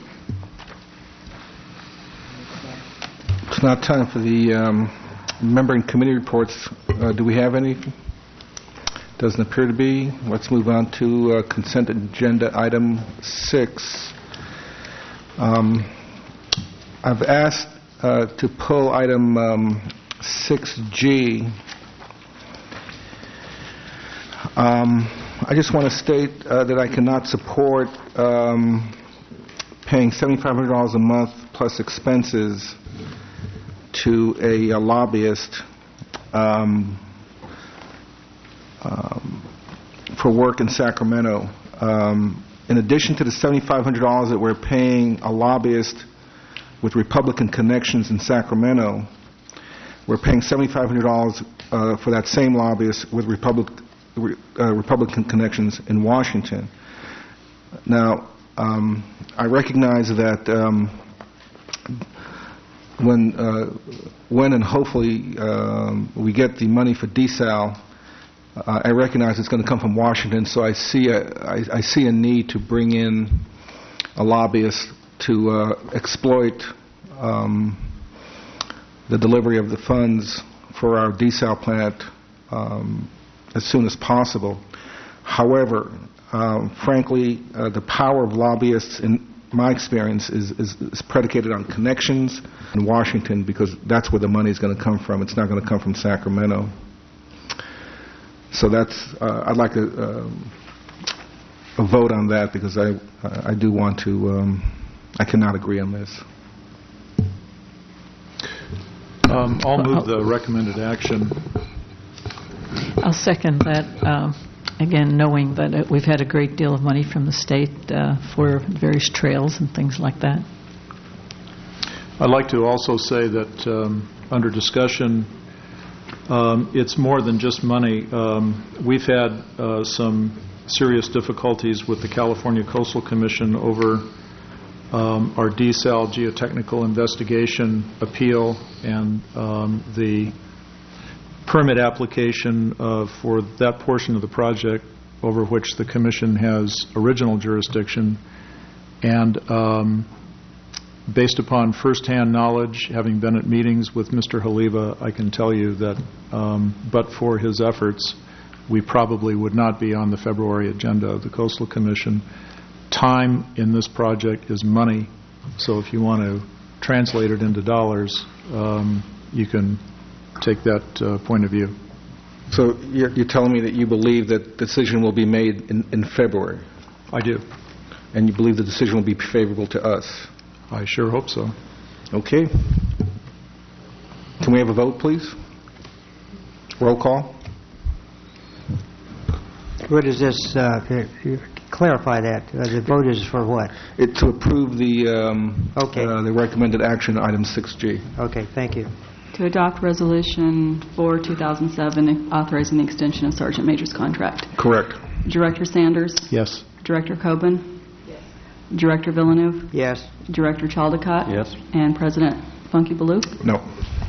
It's now time for the member and committee reports. Do we have any? Doesn't appear to be. Let's move on to consent agenda item 6. I've asked to pull item 6G. I just want to state that I cannot support paying $7,500 a month plus expenses to a lobbyist for work in Sacramento. In addition to the $7,500 that we're paying a lobbyist with Republican connections in Sacramento, we're paying $7,500 for that same lobbyist with Republican connections in Washington. Now, I recognize that when and hopefully we get the money for desal, I recognize it's going to come from Washington, so I see a need to bring in a lobbyist to exploit the delivery of the funds for our desal plant as soon as possible. However, frankly, the power of lobbyists, in my experience, is predicated on connections in Washington, because that's where the money is going to come from. It's not going to come from Sacramento. So that's I'd like a vote on that, because I do want to. I cannot agree on this. I'll move the recommended action. I'll second that, again, knowing that we've had a great deal of money from the state for various trails and things like that. I'd like to also say that under discussion, it's more than just money. We've had some serious difficulties with the California Coastal Commission over our desal geotechnical investigation appeal and the permit application for that portion of the project over which the Commission has original jurisdiction. And based upon firsthand knowledge, having been at meetings with Mr. Haliva, I can tell you that but for his efforts, we probably would not be on the February agenda of the Coastal Commission. Time in this project is money, so if you want to translate it into dollars, you can take that point of view. So you're telling me that you believe that the decision will be made in February? I do. And you believe the decision will be favorable to us? I sure hope so. Okay. Can we have a vote, please? Roll call. What is this? Clarify that. The vote is for what? It's to approve the recommended action, item 6G. Okay, thank you. To adopt resolution 4/2007 authorizing the extension of Sergeant Major's contract. Correct. Director Sanders? Yes. Director Coben? Yes. Director Villeneuve? Yes. Director Chaldecott? Yes. And President Funky Baloo? No.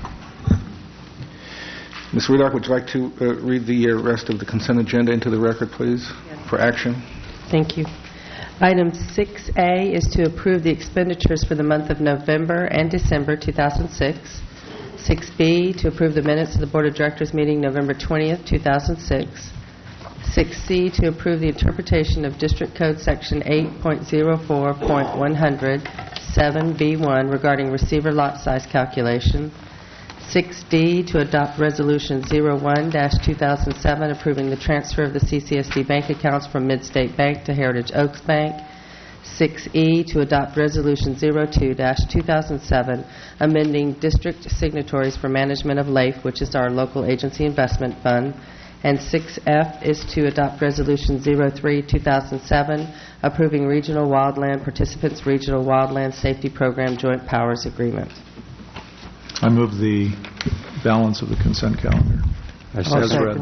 Ms. Rudock, would you like to read the rest of the consent agenda into the record, please, for action? Thank you. Item 6A is to approve the expenditures for the month of November and December 2006. 6B, to approve the minutes of the Board of Directors meeting November 20th, 2006. 6C, to approve the interpretation of District Code Section 8.04.100, 7B1 regarding receiver lot size calculation. 6D, to adopt Resolution 01-2007 approving the transfer of the CCSD bank accounts from Midstate Bank to Heritage Oaks Bank. 6E, to adopt Resolution 02-2007 amending district signatories for management of LAIF, which is our local agency investment fund. And 6F is to adopt Resolution 03-2007 approving Regional Wildland Participants Regional Wildland Safety Program Joint Powers Agreement. I move the balance of the consent calendar. As read.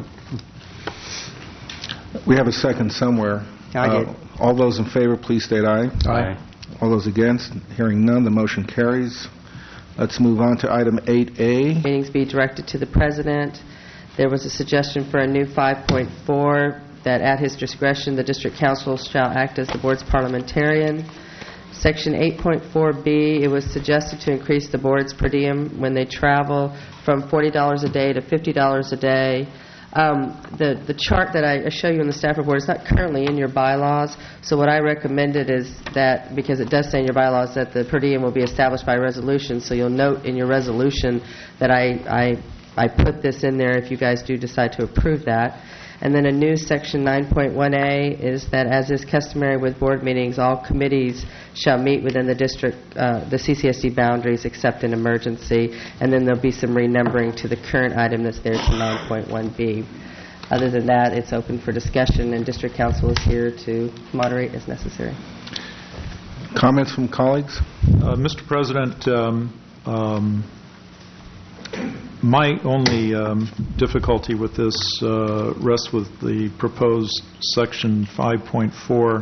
We have a second somewhere. I did. All those in favor, please state aye. Aye. All those against? Hearing none, the motion carries. Let's move on to item 8A. Meetings be directed to the President. There was a suggestion for a new 5.4 that at his discretion the District Council shall act as the Board's parliamentarian. Section 8.4B, it was suggested to increase the Board's per diem when they travel from $40 a day to $50 a day. The chart that I show you in the staff report is not currently in your bylaws, so what I recommended is that, because it does say in your bylaws that the per diem will be established by resolution, so you'll note in your resolution that I put this in there if you guys do decide to approve that. And then a new section 9.1A is that, as is customary with board meetings, all committees shall meet within the district, the CCSD boundaries except in emergency. And then there'll be some renumbering to the current item that's there to 9.1B. Other than that, it's open for discussion, and district council is here to moderate as necessary. Comments from colleagues? Mr. President, my only difficulty with this rests with the proposed Section 5.4.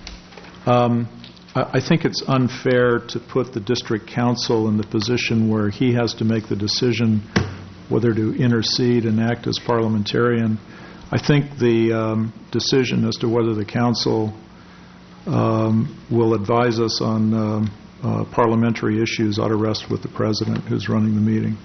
I think it's unfair to put the district council in the position where he has to make the decision whether to intercede and act as parliamentarian. I think the decision as to whether the council will advise us on parliamentary issues ought to rest with the president who's running the meeting.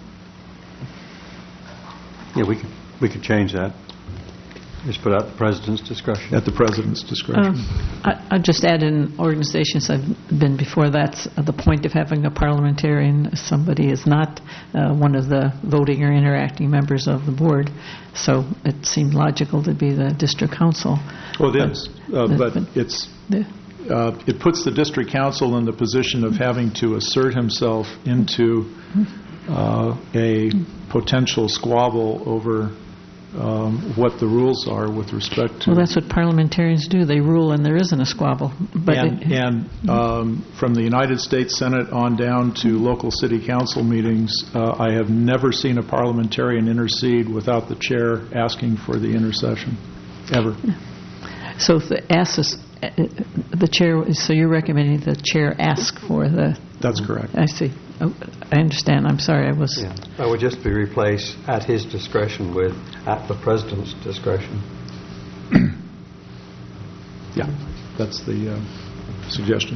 Yeah, we could change that. Just put out the president's discretion. At the president's discretion. I'd just add, in organizations I've been before, that's the point of having a parliamentarian. Somebody is not one of the voting or interacting members of the board, so it seemed logical to be the district council. Well, it is, but it's it puts the district council in the position of having to assert himself into a potential squabble over what the rules are with respect to... Well, that's what parliamentarians do. They rule and there isn't a squabble. But from the United States Senate on down to local city council meetings, I have never seen a parliamentarian intercede without the chair asking for the intercession, ever. So if the chair, so you're recommending the chair ask for the... That's correct. I see. Oh, I understand. I'm sorry. I was... Yeah. That would just be replaced at his discretion with at the president's discretion. Yeah, that's the suggestion.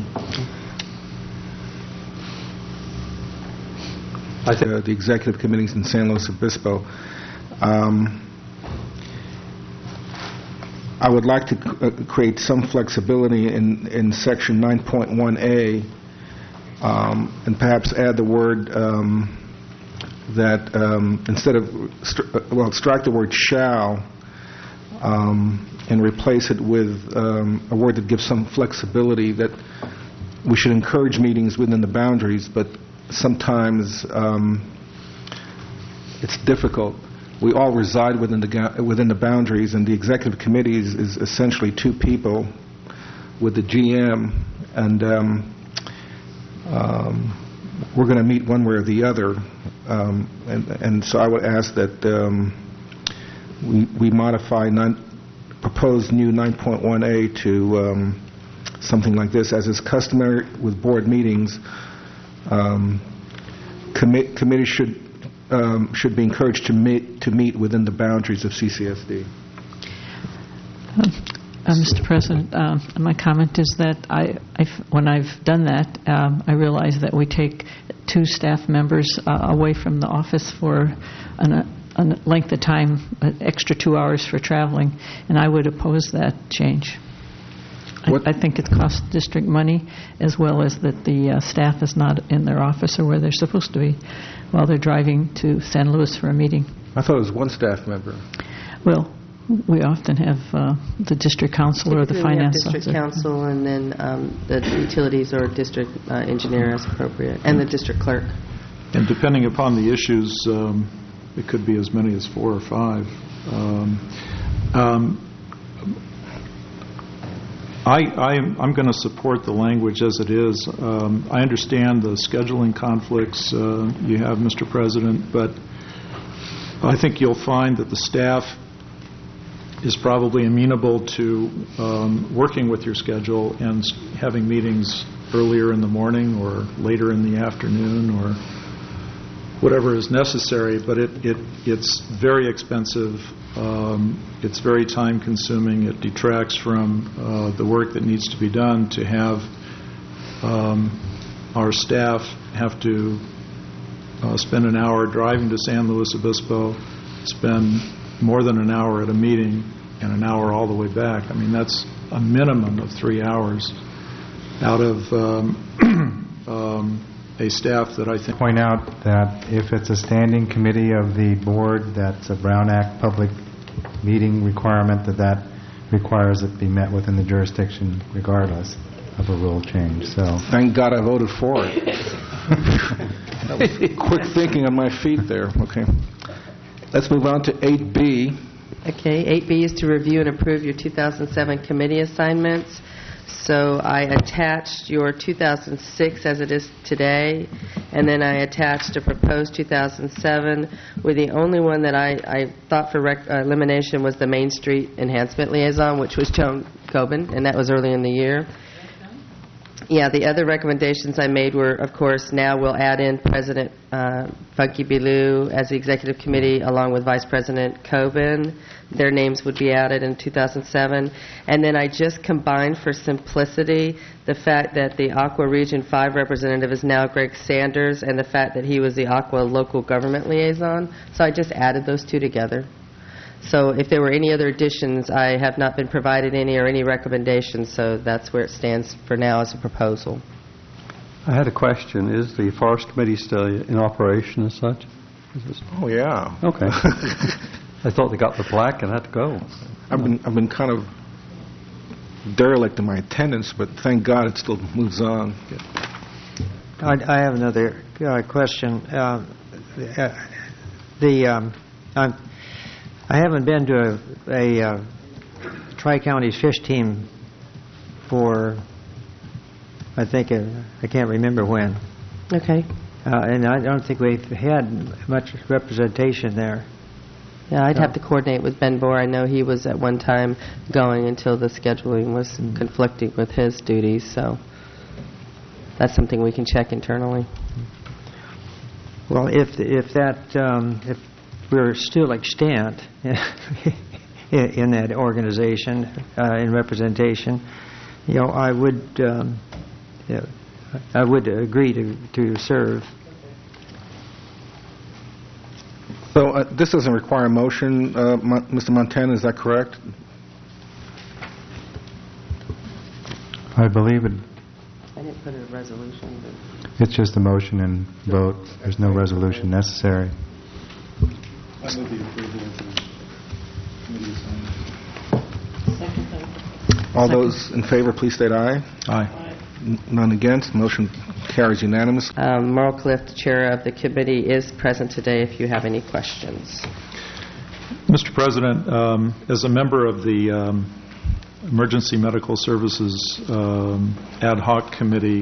I think the executive committees in San Luis Obispo, I would like to create some flexibility in Section 9.1A, and perhaps add the word that instead of strike the word shall and replace it with a word that gives some flexibility, that we should encourage meetings within the boundaries, but sometimes it's difficult. We all reside within the boundaries, and the executive committee is essentially two people with the GM, and we're going to meet one way or the other, and so I would ask that we modify proposed new 9.1A to something like this. As is customary with board meetings, committees should be encouraged to meet within the boundaries of CCSD. Mr. President, my comment is that when I've done that, I realize that we take two staff members away from the office for a length of time, an extra 2 hours for traveling, and I would oppose that change. I think it costs district money, as well as that the staff is not in their office or where they're supposed to be while they're driving to San Luis for a meeting. I thought it was one staff member. Well, we often have the district council or the finance officer. District council, and then the utilities or district engineer as appropriate, and the district clerk. And depending upon the issues, it could be as many as 4 or 5. I'm going to support the language as it is. I understand the scheduling conflicts you have, Mr. President, but I think you'll find that the staff is probably amenable to working with your schedule and having meetings earlier in the morning or later in the afternoon or whatever is necessary, but it's very expensive. It's very time-consuming. It detracts from the work that needs to be done to have our staff have to spend an hour driving to San Luis Obispo, spend more than an hour at a meeting, and an hour all the way back. I mean, that's a minimum of 3 hours out of a staff that I think... Point out that if it's a standing committee of the board that's a Brown Act public meeting requirement, that requires it be met within the jurisdiction regardless of a rule change. So Thank God I voted for it. That was quick thinking on my feet there. Okay. Let's move on to 8B. Okay, 8B is to review and approve your 2007 committee assignments. So I attached your 2006 as it is today, and then I attached a proposed 2007, where the only one that I thought for elimination was the Main Street Enhancement Liaison, which was Joan Coben, and that was early in the year. Yeah, the other recommendations I made were, of course, now we'll add in President Funky Bilou as the executive committee along with Vice President Coben. Their names would be added in 2007. And then I just combined for simplicity the fact that the Aqua Region 5 representative is now Greg Sanders and the fact that he was the Aqua Local Government Liaison. So I just added those two together. So if there were any other additions, I have not been provided any or any recommendations, so that's where it stands for now as a proposal. I had a question. Is the Forest Committee still in operation as such? Oh, yeah. Okay. I thought they got the plaque and had to go. I've been kind of derelict in my attendance, but thank God it still moves on. I have another question. I haven't been to a Tri-Counties fish team for, I can't remember when. Okay. And I don't think we've had much representation there. Yeah, I'd have to coordinate with Ben Bohr. I know he was at one time going until the scheduling was conflicting with his duties, so that's something we can check internally. Well, if we're still extant in that organization, in representation, I would agree to serve. So this doesn't require a motion, Mr. Montana, is that correct? I believe it. I didn't put a resolution. It's just a motion and vote. There's no resolution necessary. All those in favor, please state aye. Aye. None against. Motion carries unanimous. Merle Cliff, the chair of the committee, is present today if you have any questions. Mr. President, as a member of the Emergency Medical Services Ad Hoc Committee,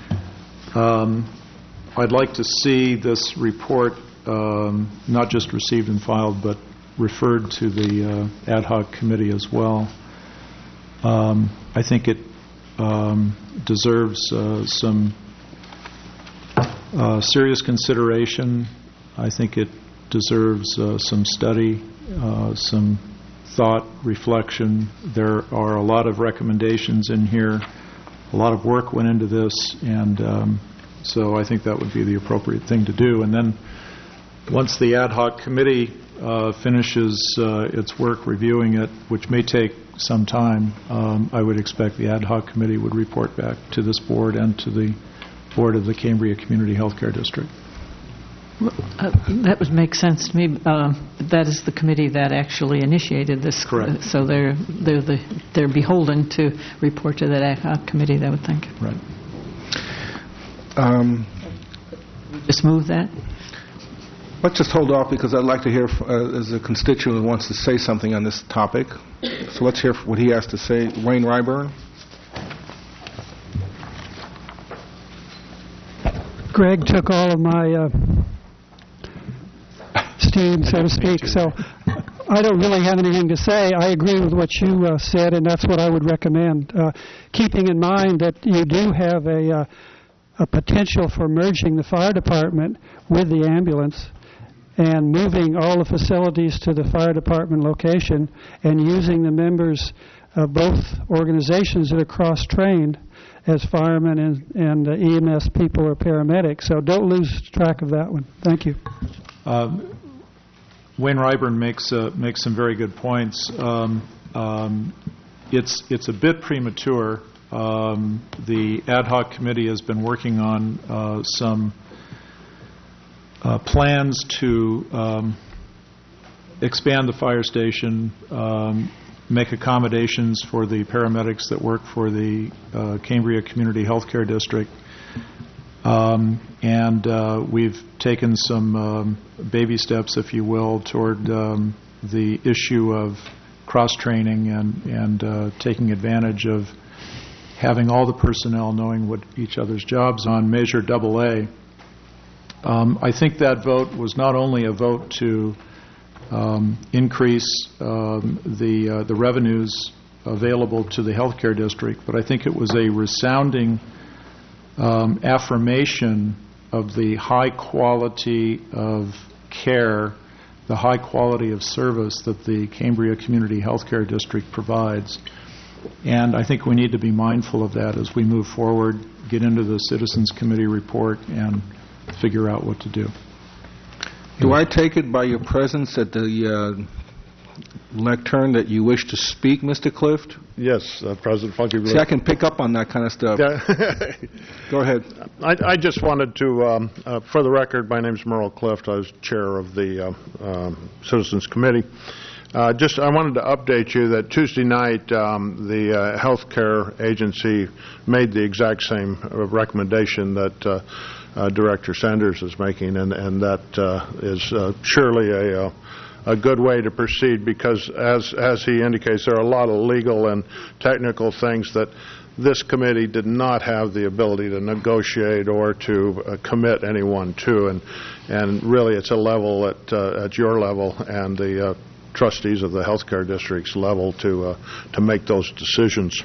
I'd like to see this report not just received and filed, but referred to the Ad Hoc Committee as well. I think it deserves some serious consideration. I think it deserves some study, some thought, reflection. There are a lot of recommendations in here. A lot of work went into this, and so I think that would be the appropriate thing to do. And then once the Ad Hoc Committee finishes its work reviewing it, which may take some time, I would expect the Ad Hoc Committee would report back to this board and to the board of the Cambria Community Healthcare District. That would make sense to me. That is the committee that actually initiated this. Correct. So they're beholden to report to that Ad Hoc Committee, I would think. Right. Just move that. Let's just hold off because I'd like to hear, as a constituent who wants to say something on this topic. So let's hear what he has to say. Wayne Ryburn. Greg took all of my steam, so to speak, so I don't really have anything to say. I agree with what you said, and that's what I would recommend. Keeping in mind that you do have a potential for merging the fire department with the ambulance and moving all the facilities to the fire department location and using the members of both organizations that are cross-trained as firemen and EMS people or paramedics. So don't lose track of that one. Thank you. Wayne Ryburn makes some very good points. It's a bit premature. The Ad Hoc Committee has been working on some plans to expand the fire station, make accommodations for the paramedics that work for the Cambria Community Healthcare District. And we've taken some baby steps, if you will, toward the issue of cross-training and taking advantage of having all the personnel knowing what each other's jobs on Measure AA. I think that vote was not only a vote to increase the revenues available to the healthcare district, but I think it was a resounding affirmation of the high quality of care, the high quality of service that the Cambria Community Healthcare District provides. And I think we need to be mindful of that as we move forward, get into the Citizens Committee report, and figure out what to do. Do I take it by your presence at the lectern that you wish to speak, Mr. Clift? Yes, President Funky. See, I can pick up on that kind of stuff. Go ahead. I just wanted to, for the record, my name is Merle Clift. I was chair of the Citizens Committee. I wanted to update you that Tuesday night the health care agency made the exact same recommendation that Director Sanders is making, and that is surely a good way to proceed, because as he indicates, there are a lot of legal and technical things that this committee did not have the ability to negotiate or to commit anyone to, and really it's a level at your level and the trustees of the healthcare district's level to make those decisions.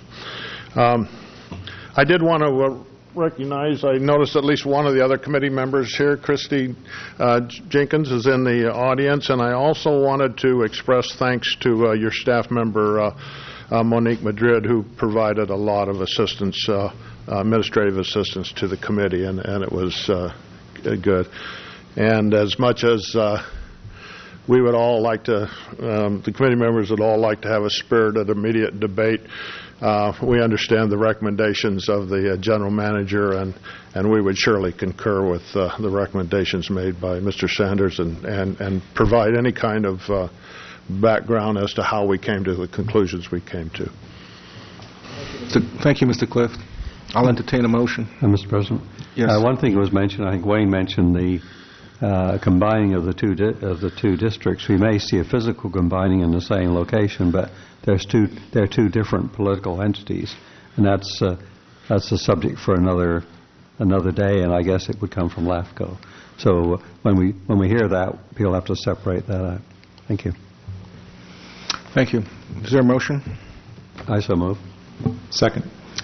I did want to recognize, I noticed at least one of the other committee members here, Christy Jenkins, is in the audience, and I also wanted to express thanks to your staff member, Monique Madrid, who provided a lot of assistance, administrative assistance to the committee, and it was good. And as much as we would all like to, the committee members would all like to have a spirited, immediate debate, we understand the recommendations of the general manager, and we would surely concur with the recommendations made by Mr. Sanders and provide any kind of background as to how we came to the conclusions we came to. Thank you, Mr. Clift. I'll entertain a motion. Mr. President? Yes. One thing was mentioned, I think Wayne mentioned the combining of the two districts. We may see a physical combining in the same location, but there are two different political entities, and that's a subject for another day, and I guess it would come from LAFCO. So when we hear that, we'll have to separate that out. Thank you. Thank you. Is there a motion? I so move. Second.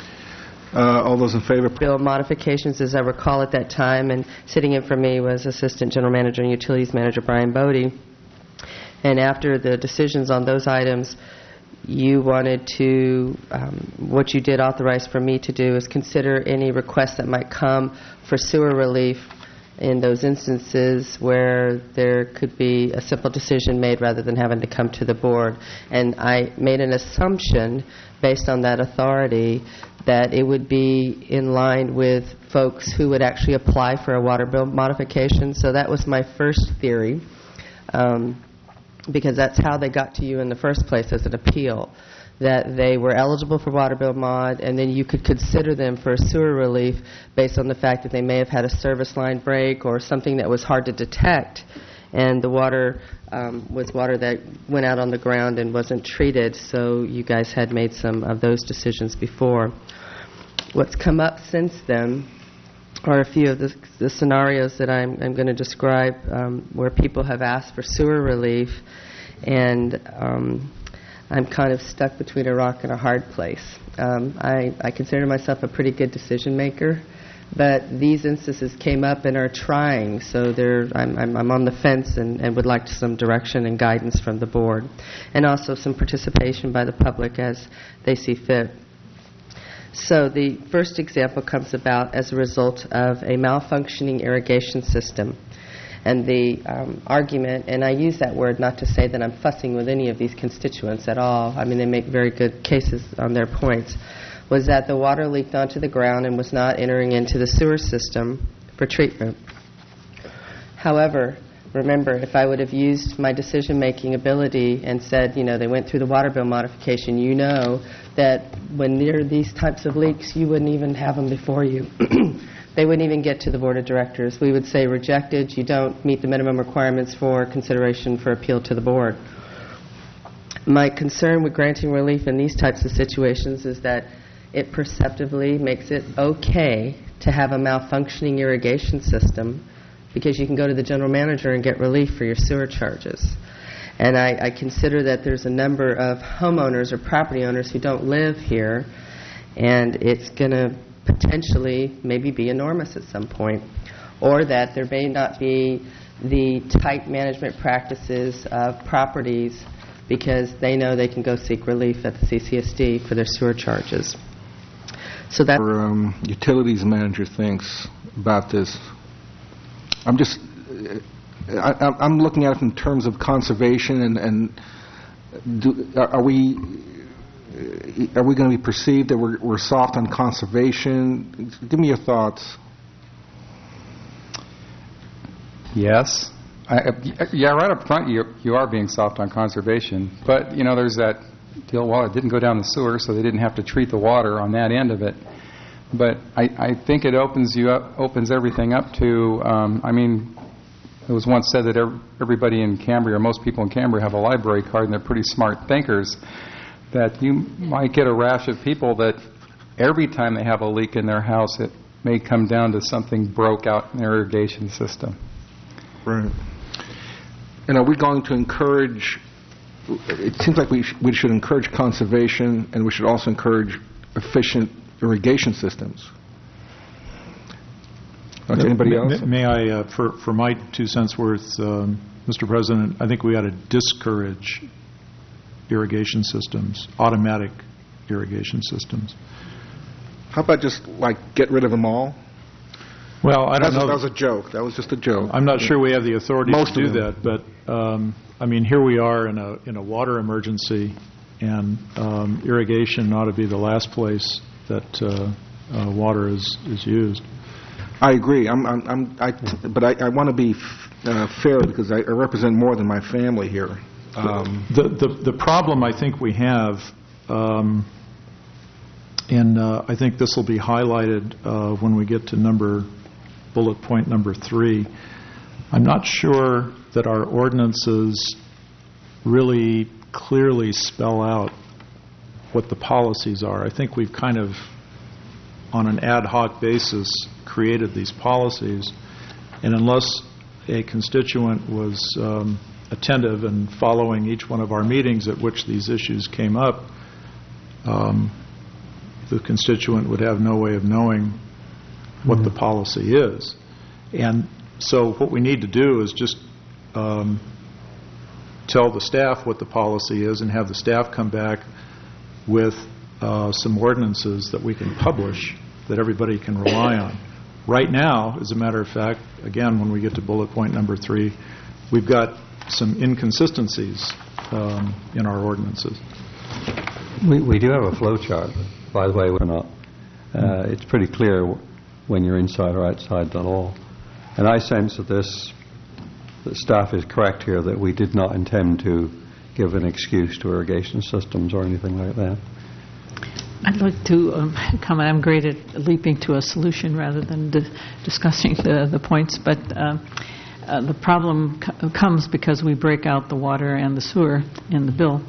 All those in favor? Bill modifications, as I recall at that time, and sitting in for me was Assistant General Manager and Utilities Manager Brian Bodie. And after the decisions on those items, you wanted to, what you did authorize for me to do is consider any requests that might come for sewer relief in those instances where there could be a simple decision made rather than having to come to the board. And I made an assumption based on that authority that it would be in line with folks who would actually apply for a water bill modification. So that was my first theory, because that's how they got to you in the first place as an appeal, that they were eligible for water bill mod, and then you could consider them for sewer relief based on the fact that they may have had a service line break or something that was hard to detect, and the water was water that went out on the ground and wasn't treated, so you guys had made some of those decisions before. What's come up since then are a few of the scenarios that I'm going to describe where people have asked for sewer relief, and I'm kind of stuck between a rock and a hard place. I consider myself a pretty good decision maker, but these instances came up and are trying, so I'm on the fence and would like some direction and guidance from the board, and also some participation by the public as they see fit. So the first example comes about as a result of a malfunctioning irrigation system. And the argument, and I use that word not to say that I'm fussing with any of these constituents at all, I mean they make very good cases on their points, was that the water leaked onto the ground and was not entering into the sewer system for treatment. However, remember, if I would have used my decision-making ability and said, they went through the water bill modification, that when there are these types of leaks, you wouldn't even have them before you. They wouldn't even get to the Board of Directors. We would say rejected, you don't meet the minimum requirements for consideration for appeal to the board. My concern with granting relief in these types of situations is that it perceptively makes it okay to have a malfunctioning irrigation system because you can go to the general manager and get relief for your sewer charges. And I consider that there's a number of homeowners or property owners who don't live here, and it's going to potentially maybe be enormous at some point, or that there may not be the tight management practices of properties because they know they can go seek relief at the CCSD for their sewer charges. So that utilities manager thinks about this. I'm looking at it in terms of conservation, are we going to be perceived that we're soft on conservation? Give me your thoughts. Yes. Right up front, you are being soft on conservation. But, there's that deal, well, it didn't go down the sewer, so they didn't have to treat the water on that end of it. But I think it opens everything up to, it was once said that everybody in Cambria, or most people in Cambria, have a library card, and they're pretty smart thinkers, that you might get a rash of people that every time they have a leak in their house, it may come down to something broke out in their irrigation system. Right. And are we going to encourage, it seems like we should encourage conservation, and we should also encourage efficient irrigation systems. Okay, anybody else? May I, for my 2 cents worth, Mr. President, I think we ought to discourage irrigation systems, automatic irrigation systems. How about just get rid of them all? Well, I don't know. That was a joke. That was just a joke. I'm not sure we have the authority to do that, but here we are in a water emergency, and irrigation ought to be the last place that water is used. I agree. But I want to be fair because I represent more than my family here. The problem I think we have, and I think this will be highlighted when we get to bullet point number 3. I'm not sure that our ordinances really clearly spell out what the policies are. I think we've kind of, on an ad hoc basis, created these policies, and unless a constituent was attentive and following each one of our meetings at which these issues came up, the constituent would have no way of knowing what the policy is. And so what we need to do is just tell the staff what the policy is and have the staff come back with some ordinances that we can publish that everybody can rely on. Right now, as a matter of fact, again, when we get to bullet point number 3, we've got some inconsistencies in our ordinances. We do have a flow chart, by the way, or not. It's pretty clear when you're inside or outside the law. And I sense that the staff is correct here, that we did not intend to give an excuse to irrigation systems or anything like that. I'd like to comment. I'm great at leaping to a solution rather than discussing the points, but the problem comes because we break out the water and the sewer in the bill.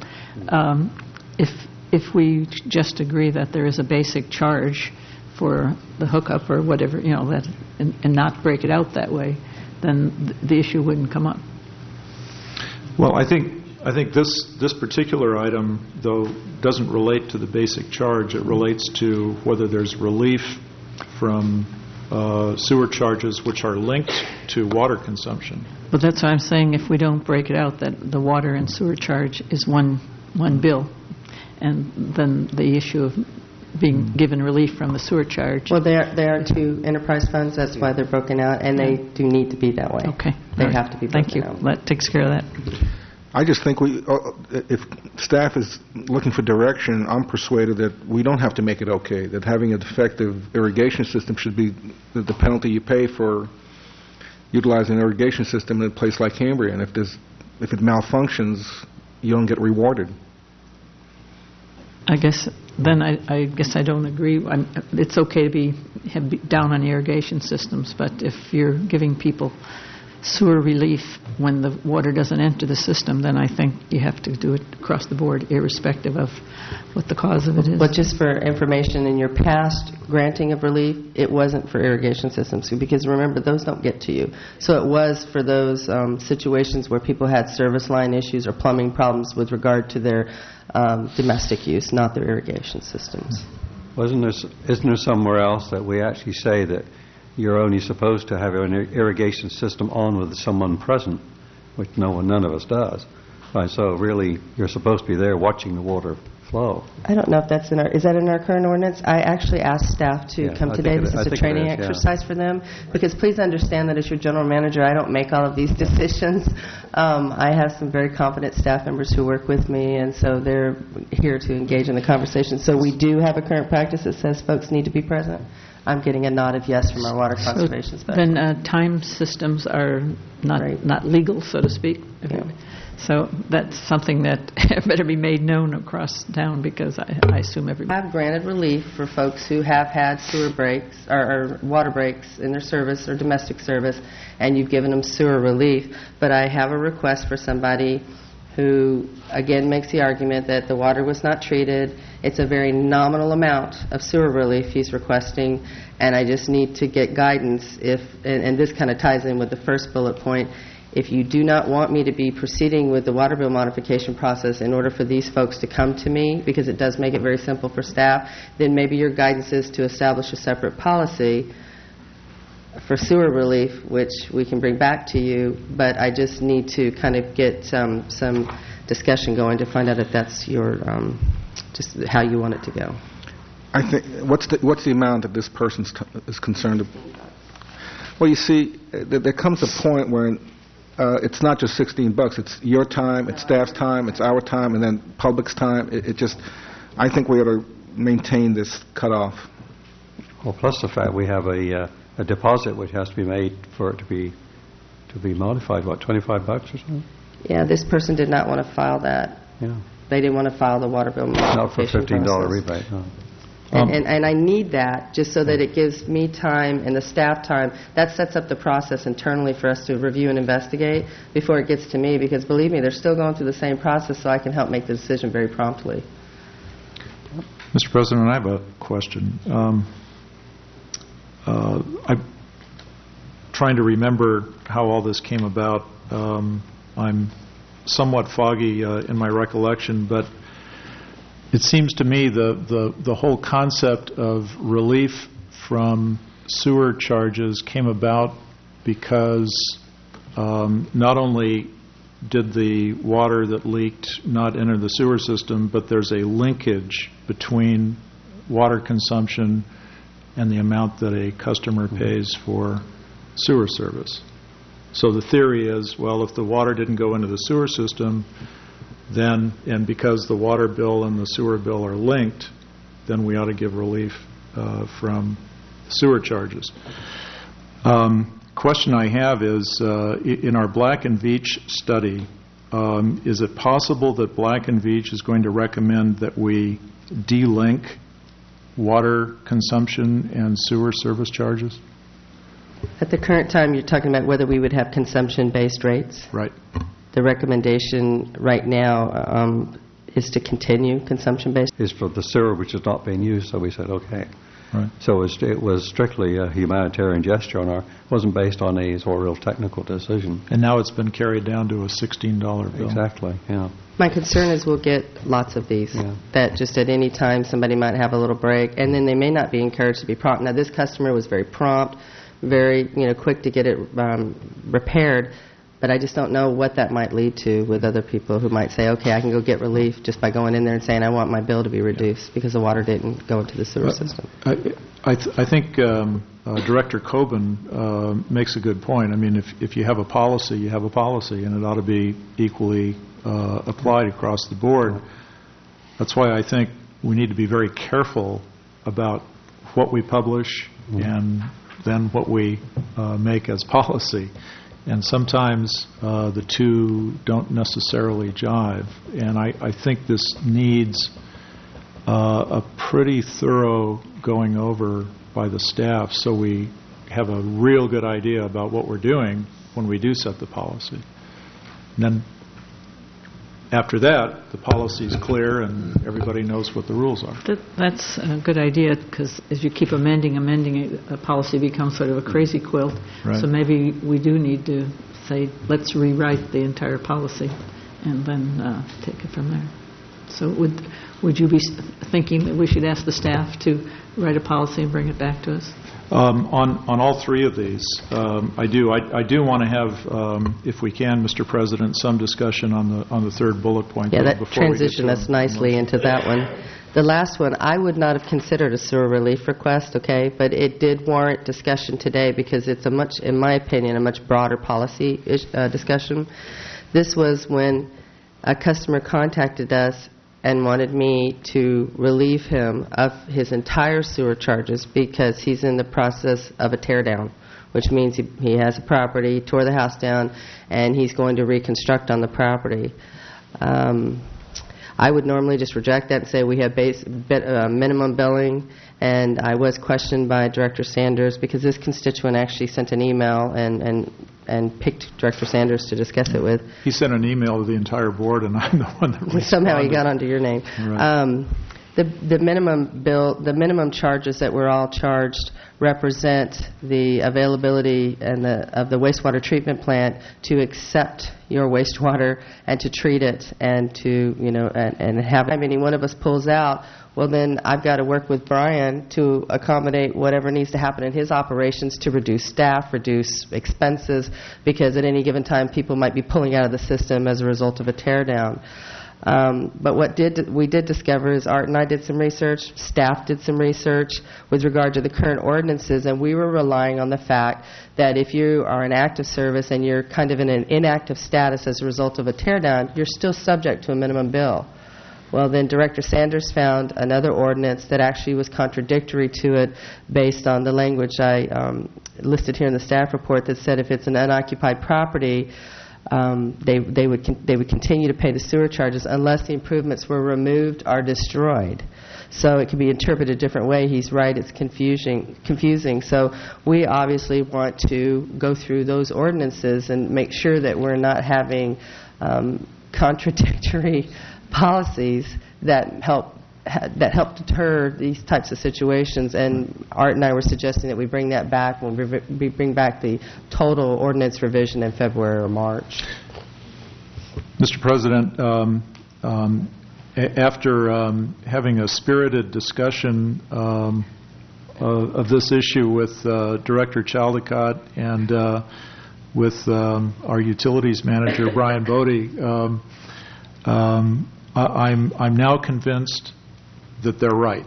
If we just agree that there is a basic charge for the hookup or whatever, that and not break it out that way, then the issue wouldn't come up. Well, I think this particular item, though, doesn't relate to the basic charge. It relates to whether there's relief from sewer charges which are linked to water consumption. But that's why I'm saying if we don't break it out, that the water and sewer charge is one bill, and then the issue of being given relief from the sewer charge. Well, they are two enterprise funds. That's why they're broken out, and they do need to be that way. Okay. They have to be broken out. Thank you. That takes care of that. I just think if staff is looking for direction, I'm persuaded that we don't have to make it okay, that having a defective irrigation system should be the penalty you pay for utilize an irrigation system in a place like Cambria, and if it malfunctions, you don't get rewarded. I guess I don't agree. It's okay to be down on irrigation systems, but if you're giving people sewer relief when the water doesn't enter the system, then I think you have to do it across the board, irrespective of what the cause of it is. But just for information, in your past granting of relief, it wasn't for irrigation systems, because remember, those don't get to you. So it was for those situations where people had service line issues or plumbing problems with regard to their domestic use, not their irrigation systems. Isn't there somewhere else that we actually say that you're only supposed to have an irrigation system on with someone present, which none of us does. Right, so really, you're supposed to be there watching the water flow. I don't know if that's is that in our current ordinance? I actually asked staff to come today. This is a training exercise for them, because please understand that as your general manager, I don't make all of these decisions. I have some very competent staff members who work with me, and so they're here to engage in the conversation. So we do have a current practice that says folks need to be present. I'm getting a nod of yes from our water conservation specialist. Then time systems are not legal, so to speak. Yeah. So that's something that better be made known across town, because I assume everybody... I've granted relief for folks who have had sewer breaks or water breaks in their service or domestic service, and you've given them sewer relief. But I have a request for somebody who, again, makes the argument that the water was not treated. It's a very nominal amount of sewer relief he's requesting, and I just need to get guidance if, and this kind of ties in with the first bullet point, if you do not want me to be proceeding with the water bill modification process in order for these folks to come to me, because it does make it very simple for staff, then maybe your guidance is to establish a separate policy for sewer relief, which we can bring back to you, but I just need to kind of get some discussion going to find out if that's your, just how you want it to go. I think, what's the amount that this person is concerned about? Well, you see, there comes a point where it's not just $16. It's your time, it's staff's time, it's our time, and then public's time. It just, I think we ought to maintain this cutoff. Well, plus the fact we have a deposit which has to be made for it to be modified. What, $25 or something? Yeah, this person did not want to file that. Yeah. They didn't want to file the water bill modification Not for $15 process. rebate. No. And I need that just so that it gives me time and the staff time. That sets up the process internally for us to review and investigate before it gets to me, because believe me, they're still going through the same process, so I can help make the decision very promptly. Mr. President, I have a question. I'm trying to remember how all this came about. I'm somewhat foggy in my recollection, but it seems to me the whole concept of relief from sewer charges came about because not only did the water that leaked not enter the sewer system, but there's a linkage between water consumption and the amount that a customer pays for sewer service. So the theory is, well, if the water didn't go into the sewer system, then, and because the water bill and the sewer bill are linked, then we ought to give relief from sewer charges. Question I have is, in our Black and Veatch study, is it possible that Black and Veatch is going to recommend that we de-link water consumption and sewer service charges? At the current time, you're talking about whether we would have consumption-based rates? Right. The recommendation right now is to continue consumption-based. Is for the sewer which is not being used, so we said okay. Right. So it was strictly a humanitarian gesture on it wasn't based on a sort of real technical decision. And now it's been carried down to a $16 bill. Exactly, yeah. My concern is we'll get lots of these, that just at any time somebody might have a little break, and then they may not be encouraged to be prompt. Now, this customer was very prompt, very quick to get it repaired, but I just don't know what that might lead to with other people who might say, okay, I can go get relief just by going in there and saying I want my bill to be reduced because the water didn't go into the sewer system. I think Director Coben makes a good point. I mean, if you have a policy, you have a policy, and it ought to be equally applied across the board. That's why I think we need to be very careful about what we publish and than what we make as policy. And sometimes the two don't necessarily jive. And I think this needs a pretty thorough going over by the staff so we have a real good idea about what we're doing when we do set the policy. And then after that, the policy is clear and everybody knows what the rules are. That's a good idea, because as you keep amending, a policy becomes sort of a crazy quilt. Right. So maybe we do need to say, let's rewrite the entire policy and then take it from there. So would you be thinking that we should ask the staff to write a policy and bring it back to us? On all three of these, I do. I do want to have, if we can, Mr. President, some discussion on the third bullet point. Yeah, that before transitioned us nicely into that one. The last one, I would not have considered a sewer relief request, okay, but it did warrant discussion today because it's in my opinion, a much broader policy discussion. This was when a customer contacted us and wanted me to relieve him of his entire sewer charges because he's in the process of a tear down, which means he has a property, tore the house down, and he's going to reconstruct on the property. I would normally just reject that and say we have minimum billing, and I was questioned by Director Sanders because this constituent actually sent an email and picked Director Sanders to discuss it with. He sent an email to the entire board, and I'm the one that responded. Somehow he got onto your name. Right. The minimum charges that we're all charged represent the availability of the wastewater treatment plant to accept your wastewater and to treat it and to and have. I mean, any one of us pulls out. Well, then I've got to work with Brian to accommodate whatever needs to happen in his operations to reduce staff, reduce expenses, because at any given time people might be pulling out of the system as a result of a tear down. But what we did discover is Art and I did some research, staff did some research with regard to the current ordinances, and we were relying on the fact that if you are an active service and you're kind of in an inactive status as a result of a tear down, you're still subject to a minimum bill. Well, then Director Sanders found another ordinance that actually was contradictory to it based on the language I listed here in the staff report that said if it's an unoccupied property, they would continue to pay the sewer charges unless the improvements were removed or destroyed. So it can be interpreted a different way. He's right, it's confusing. So we obviously want to go through those ordinances and make sure that we're not having contradictory policies that help deter these types of situations. And Art and I were suggesting that we bring that back when we bring back the total ordinance revision in February or March. Mr. President, after having a spirited discussion of this issue with Director Chaldecott and with our utilities manager, Brian Bodie, I'm now convinced that they're right.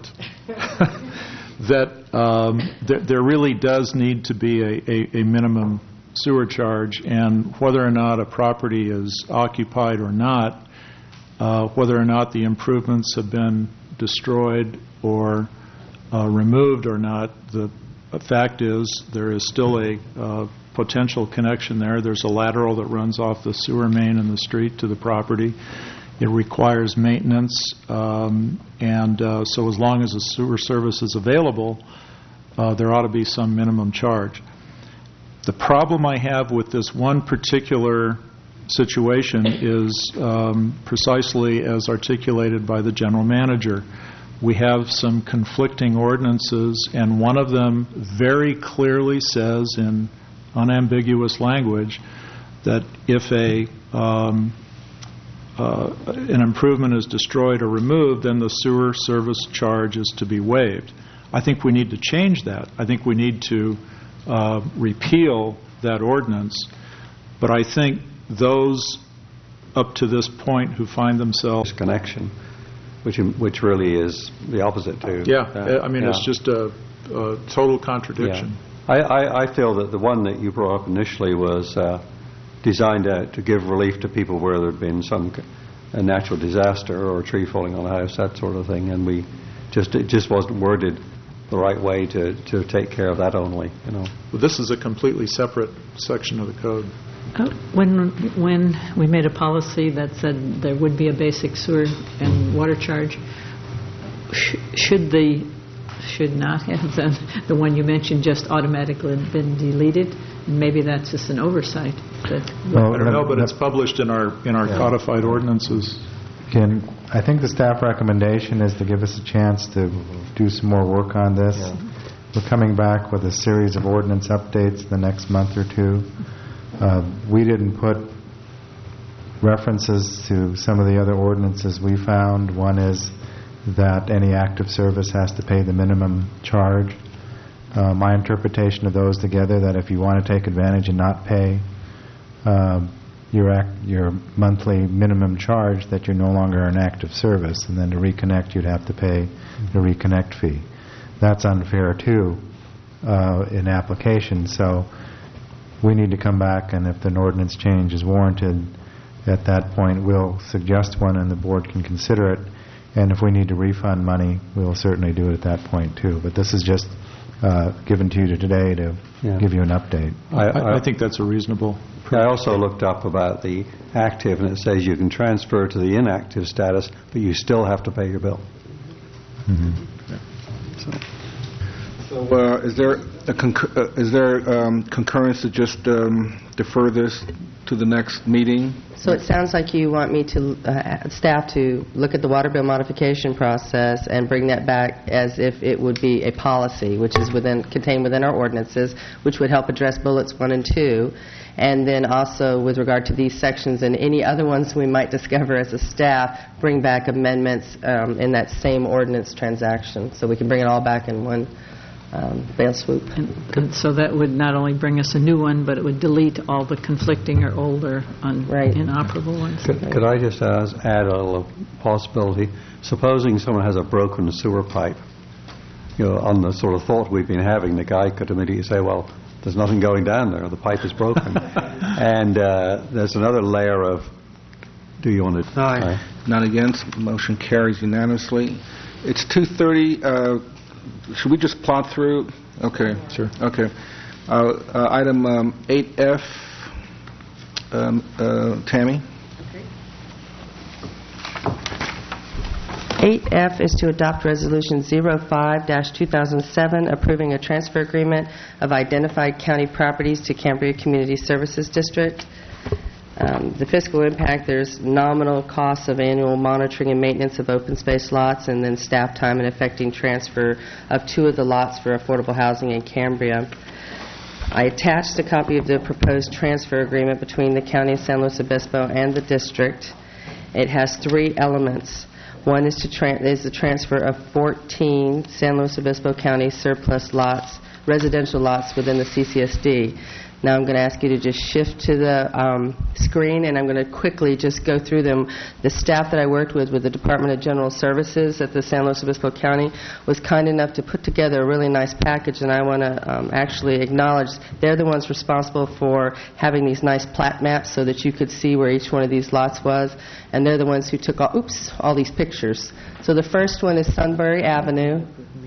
That there really does need to be a minimum sewer charge, and whether or not a property is occupied or not, whether or not the improvements have been destroyed or removed or not, the fact is there is still a potential connection there. There's a lateral that runs off the sewer main in the street to the property. It requires maintenance, and so as long as the sewer service is available, there ought to be some minimum charge. The problem I have with this one particular situation is precisely as articulated by the general manager. We have some conflicting ordinances, and one of them very clearly says in unambiguous language that if an improvement is destroyed or removed, then the sewer service charge is to be waived. I think we need to change that. I think we need to repeal that ordinance. But I think those up to this point who find themselves connection, which really is the opposite to it's just a total contradiction. I feel that the one that you brought up initially was designed to give relief to people where there had been a natural disaster or a tree falling on a house, that sort of thing, and it just wasn't worded the right way to take care of that only, Well, this is a completely separate section of the code. When we made a policy that said there would be a basic sewer and water charge, should not have the one you mentioned just automatically been deleted? Maybe that's just an oversight. I don't know, but it's published in our codified ordinances. I think the staff recommendation is to give us a chance to do some more work on this. Yeah. We're coming back with a series of ordinance updates the next month or two. We didn't put references to some of the other ordinances we found. One is that any active service has to pay the minimum charge. My interpretation of those together, that if you want to take advantage and not pay your monthly minimum charge, that you're no longer an active service, and then to reconnect you'd have to pay the reconnect fee. That's unfair too in application, so we need to come back, and if an ordinance change is warranted, at that point we'll suggest one and the board can consider it, and if we need to refund money, we'll certainly do it at that point too. But this is just given to you today to give you an update. I think that's a reasonable. I also looked up about the active, and it says you can transfer to the inactive status, but you still have to pay your bill. Mm-hmm. So, is there concurrence to just defer this to the next meeting? So it sounds like you want me to staff to look at the water bill modification process and bring that back as if it would be a policy, which is contained within our ordinances, which would help address bullets 1 and 2, and then also with regard to these sections and any other ones we might discover as a staff, bring back amendments in that same ordinance transaction, so we can bring it all back in one bail swoop. And so that would not only bring us a new one, but it would delete all the conflicting or older inoperable ones. Could I just add a little possibility? Supposing someone has a broken sewer pipe, on the sort of thought we've been having, the guy could immediately say, well, there's nothing going down there, the pipe is broken. And there's another layer of, do you want to... Aye. Not against. Motion carries unanimously. It's 2:30. Should we just plot through? Okay. Sure. Okay. Item 8F, Tammy. Okay. 8F is to adopt Resolution 05-2007, approving a transfer agreement of identified county properties to Cambria Community Services District. The fiscal impact, there's nominal costs of annual monitoring and maintenance of open space lots, and then staff time in effecting transfer of 2 of the lots for affordable housing in Cambria. I attached a copy of the proposed transfer agreement between the County of San Luis Obispo and the district. It has 3 elements. One is the transfer of 14 San Luis Obispo County surplus lots, residential lots within the CCSD. Now I'm going to ask you to just shift to the screen, and I'm going to quickly just go through them. The staff that I worked with the Department of General Services at the San Luis Obispo County was kind enough to put together a really nice package, and I want to actually acknowledge they're the ones responsible for having these nice plat maps so that you could see where each one of these lots was, and they're the ones who took all these pictures. So the first one is Sunbury Avenue.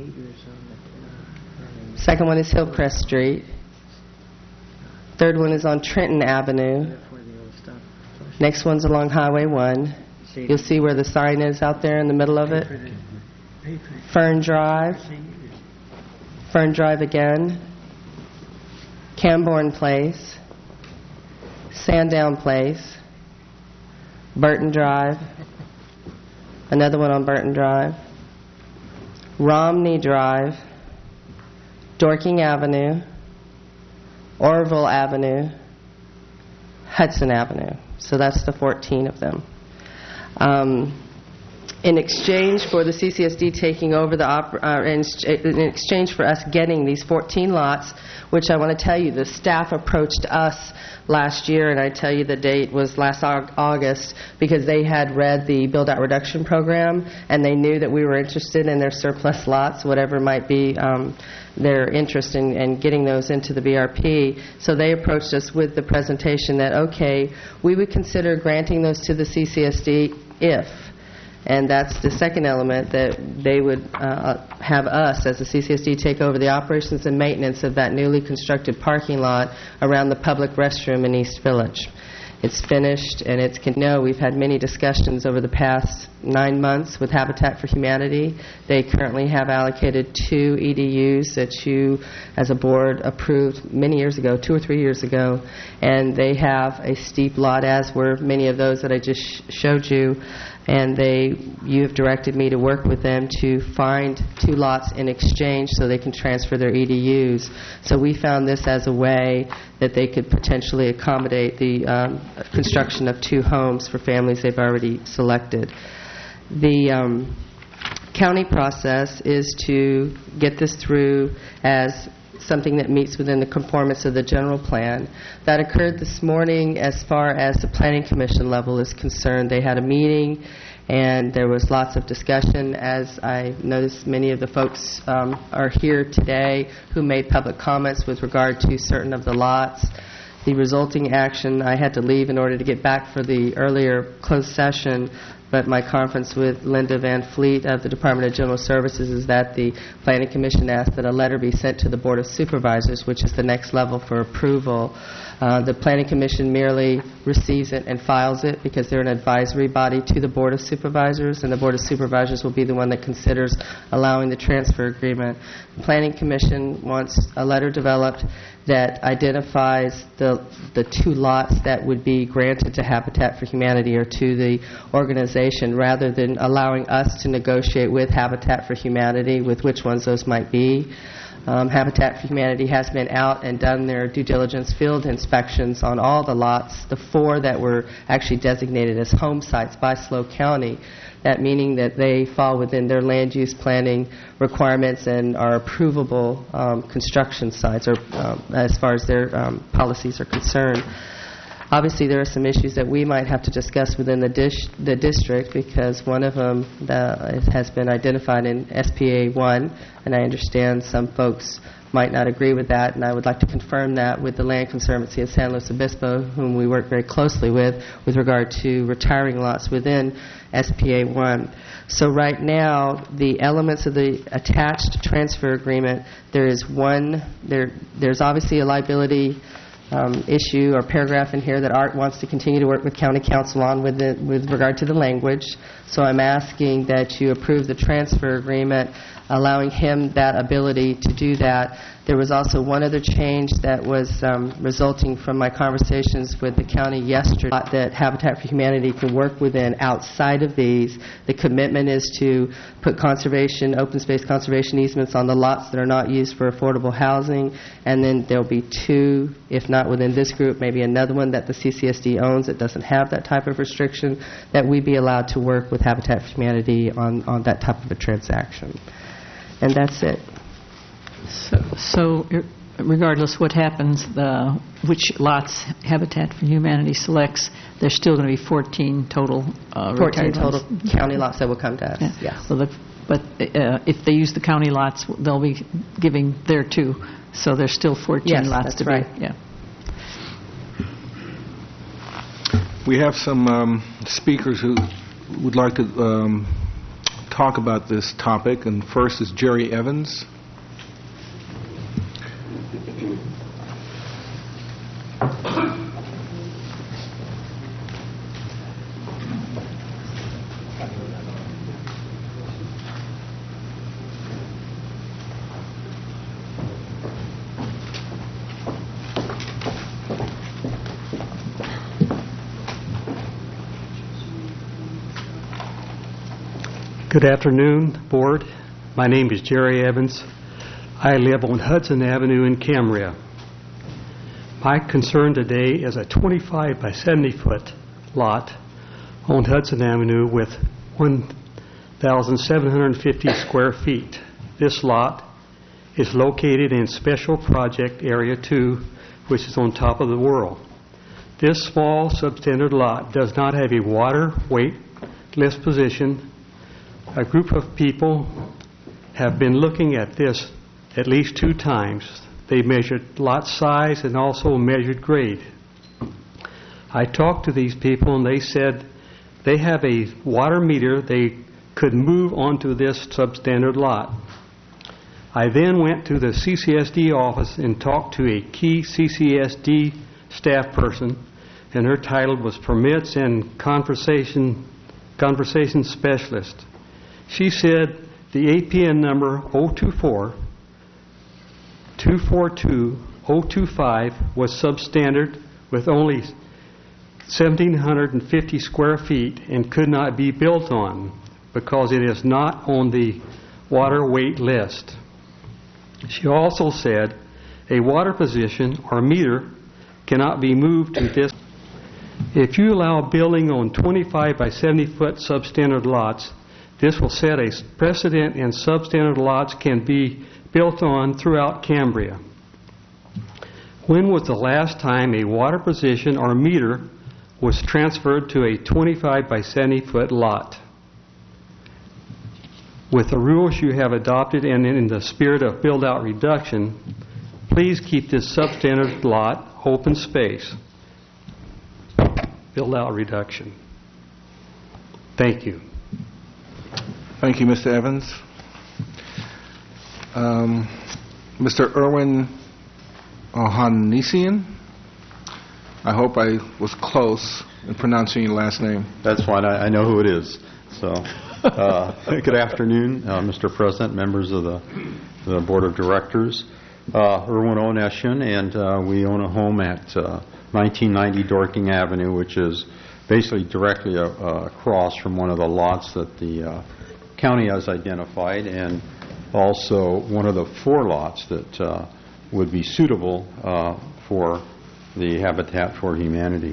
Second one is Hillcrest Street. Third one is on Trenton Avenue. Next one's along Highway 1. You'll see where the sign is out there in the middle of it. Fern Drive. Fern Drive again. Camborne Place. Sandown Place. Burton Drive. Another one on Burton Drive. Romney Drive. Dorking Avenue. Orville Avenue, Hudson Avenue. So that's the 14 of them. In exchange for the CCSD taking over in exchange for us getting these 14 lots, which I want to tell you, the staff approached us last year, and I tell you the date was last August, because they had read the build-out reduction program, and they knew that we were interested in their surplus lots, whatever might be their interest in getting those into the BRP. So they approached us with the presentation that, okay, we would consider granting those to the CCSD if. And that's the second element, that they would have us, as the CCSD, take over the operations and maintenance of that newly constructed parking lot around the public restroom in East Village. It's finished, and we've had many discussions over the past 9 months with Habitat for Humanity. They currently have allocated 2 EDUs that you, as a board, approved many years ago, 2 or 3 years ago, and they have a steep lot, as were many of those that I just showed you, and you have directed me to work with them to find 2 lots in exchange so they can transfer their EDUs. So we found this as a way that they could potentially accommodate the construction of 2 homes for families they've already selected. The county process is to get this through as something that meets within the conformance of the general plan. That occurred this morning as far as the Planning Commission level is concerned. They had a meeting, and there was lots of discussion. As I noticed, many of the folks are here today who made public comments with regard to certain of the lots. The resulting action, I had to leave in order to get back for the earlier closed session, but my conference with Linda Van Fleet of the Department of General Services is that the Planning Commission asked that a letter be sent to the Board of Supervisors, which is the next level for approval. The Planning Commission merely receives it and files it because they're an advisory body to the Board of Supervisors, and the Board of Supervisors will be the one that considers allowing the transfer agreement. The Planning Commission wants a letter developed that identifies the 2 lots that would be granted to Habitat for Humanity or to the organization, rather than allowing us to negotiate with Habitat for Humanity with which ones those might be. Habitat for Humanity has been out and done their due diligence field inspections on all the lots, the 4 that were actually designated as home sites by SLO County, that meaning that they fall within their land use planning requirements and are approvable construction sites, or as far as their policies are concerned. Obviously, there are some issues that we might have to discuss within the district, because one of them has been identified in SPA 1, and I understand some folks might not agree with that, and I would like to confirm that with the Land Conservancy of San Luis Obispo, whom we work very closely with regard to retiring lots within SPA 1. So right now, the elements of the attached transfer agreement, there's obviously a liability issue or paragraph in here that Art wants to continue to work with County Council on with regard to the language. So I'm asking that you approve the transfer agreement, allowing him that ability to do that. There was also one other change that was resulting from my conversations with the county yesterday, that Habitat for Humanity can work within outside of these. The commitment is to put open space conservation easements on the lots that are not used for affordable housing, and then there'll be 2, if not within this group, maybe another one that the CCSD owns that doesn't have that type of restriction, that we be allowed to work with Habitat for Humanity on that type of a transaction. And that's it. So regardless what happens, which lots Habitat for Humanity selects, there's still going to be 14 total 14 total county lots that will come to us, yes. So but if they use the county lots, they'll be giving their 2. So there's still 14 lots to right. be. Yeah. We have some speakers who would like to talk about this topic, and first is Jerry Evans. Good afternoon, Board. My name is Jerry Evans. I live on Hudson Avenue in Cambria. My concern today is a 25 by 70-foot lot on Hudson Avenue with 1,750 square feet. This lot is located in Special Project Area 2, which is on top of the world. This small substandard lot does not have a water weight lift position. A group of people have been looking at this at least 2 times. They measured lot size and also measured grade. I talked to these people, and they said they have a water meter they could move onto this substandard lot. I then went to the CCSD office and talked to a key CCSD staff person, and her title was Permits and Conversation Specialist. She said the APN number 024-242-025 was substandard with only 1,750 square feet and could not be built on because it is not on the water weight list. She also said a water position or meter cannot be moved to this. If you allow building on 25 by 70 foot substandard lots, this will set a precedent and substandard lots can be built on throughout Cambria. When was the last time a water position or meter was transferred to a 25 by 70 foot lot? With the rules you have adopted and in the spirit of build-out reduction, please keep this substandard lot open space. Build-out reduction. Thank you. Thank you, Mr. Evans. Mr. Erwin Ohanessian. I hope I was close in pronouncing your last name. That's fine. I know who it is. So, good afternoon, Mr. President, members of the Board of Directors. Erwin Ohanessian, and we own a home at 1990 Dorking Avenue, which is basically directly across from one of the lots that the county has identified, and also one of the 4 lots that would be suitable for the Habitat for Humanity.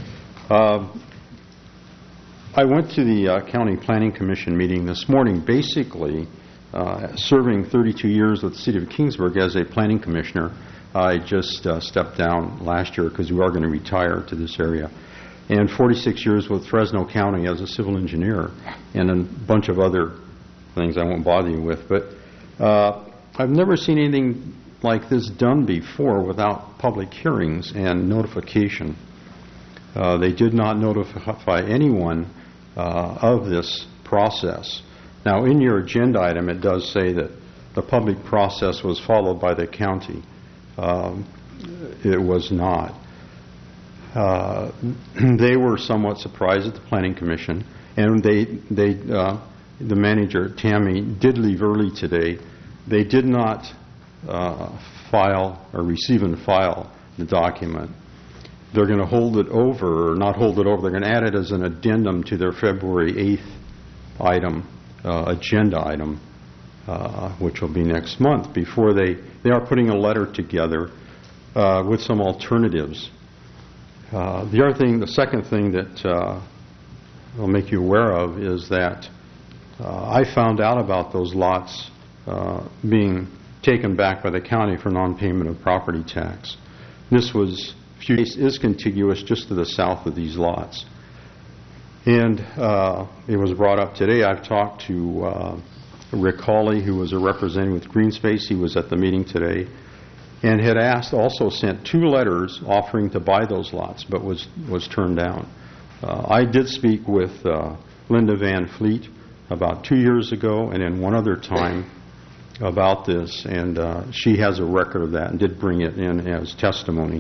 I went to the County Planning Commission meeting this morning, basically serving 32 years with the City of Kingsburg as a planning commissioner. I just stepped down last year because we are going to retire to this area. And 46 years with Fresno County as a civil engineer, and a bunch of other things I won't bother you with. But I've never seen anything like this done before without public hearings and notification. They did not notify anyone of this process. Now, in your agenda item, it does say that the public process was followed by the county. It was not. They were somewhat surprised at the Planning Commission, and the manager, Tammy, did leave early today. They did not file or receive and file the document. They're going to hold it over, or not hold it over, they're going to add it as an addendum to their February 8th item, agenda item, which will be next month, before they are putting a letter together with some alternatives. The second thing that I'll make you aware of is that I found out about those lots being taken back by the county for non-payment of property tax. This is contiguous just to the south of these lots. And it was brought up today. I've talked to Rick Hawley, who was a representative with Greenspace. He was at the meeting today, and had also sent 2 letters offering to buy those lots, but was turned down. I did speak with Linda Van Fleet about 2 years ago, and then one other time about this, and she has a record of that and did bring it in as testimony.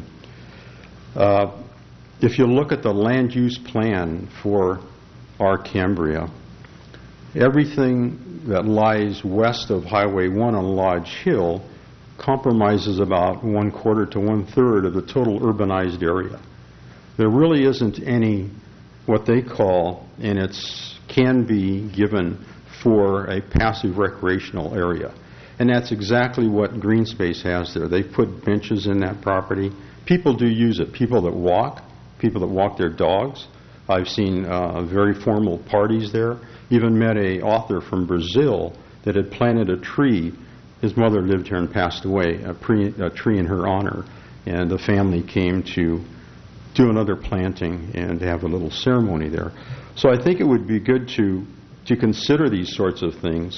If you look at the land use plan for our Cambria, everything that lies west of Highway 1 on Lodge Hill compromises about 1/4 to 1/3 of the total urbanized area. There really isn't any what they call, and it can be given for a passive recreational area. And that's exactly what Greenspace has there. They put benches in that property. People do use it. People that walk their dogs. I've seen very formal parties there. Even met an author from Brazil that had planted a tree. His mother lived here and passed away, a tree in her honor. And the family came to do another planting and have a little ceremony there. So I think it would be good to consider these sorts of things.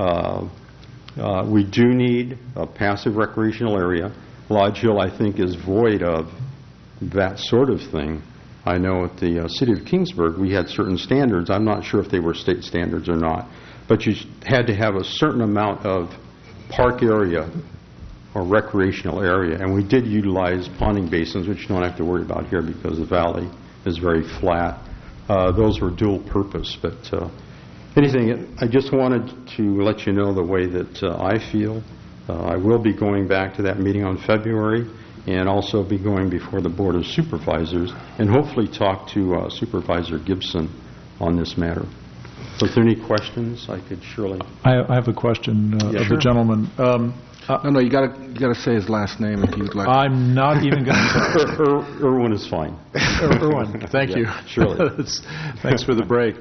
We do need a passive recreational area. Lodge Hill, I think, is void of that sort of thing. I know at the City of Kingsburg, we had certain standards. I'm not sure if they were state standards or not, but you had to have a certain amount of park area or recreational area, and we did utilize ponding basins, which you don't have to worry about here because the valley is very flat. Those were dual purpose, but anything, I just wanted to let you know the way that I feel. I will be going back to that meeting on February and also be going before the Board of Supervisors and hopefully talk to Supervisor Gibson on this matter. So if there are any questions, I could surely... I have a question of the gentleman. No, you got to say his last name if you'd like. I'm not even going to... Irwin is fine. Irwin, thank you. Surely. Thanks for the break.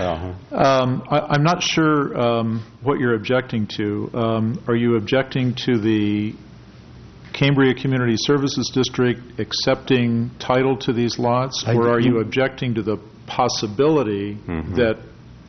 I'm not sure what you're objecting to. Are you objecting to the Cambria Community Services District accepting title to these lots, or are you objecting to the possibility that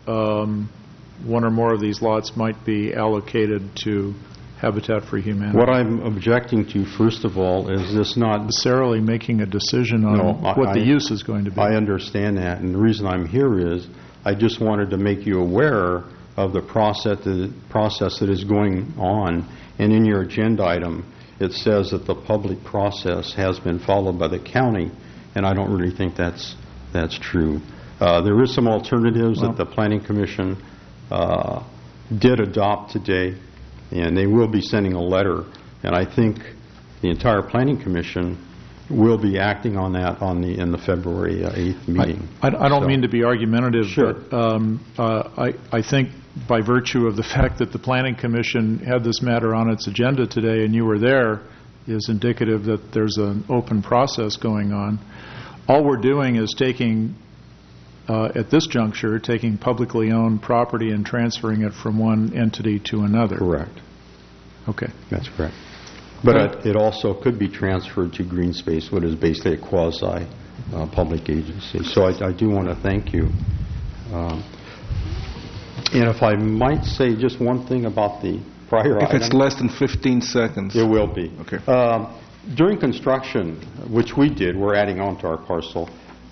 one or more of these lots might be allocated to Habitat for Humanity? What I'm objecting to, first of all, is this not necessarily making a decision on what the use is going to be. I understand that, and the reason I'm here is I just wanted to make you aware of the process that is going on, and in your agenda item, it says that the public process has been followed by the county, and I don't really think that's true. There is some alternatives that the Planning Commission did adopt today, and they will be sending a letter, and I think the entire Planning Commission will be acting on that in the February 8th meeting. I don't mean to be argumentative, but I think by virtue of the fact that the Planning Commission had this matter on its agenda today and you were there is indicative that there's an open process going on. All we're doing is taking, at this juncture, taking publicly owned property and transferring it from one entity to another. Correct. Okay. That's correct. But it also could be transferred to Green Space, which is basically a quasi-public agency. So I do want to thank you. And if I might say just one thing about the prior item. If it's less than 15 seconds. It will be. Okay. During construction, which we did, we're adding on to our parcel.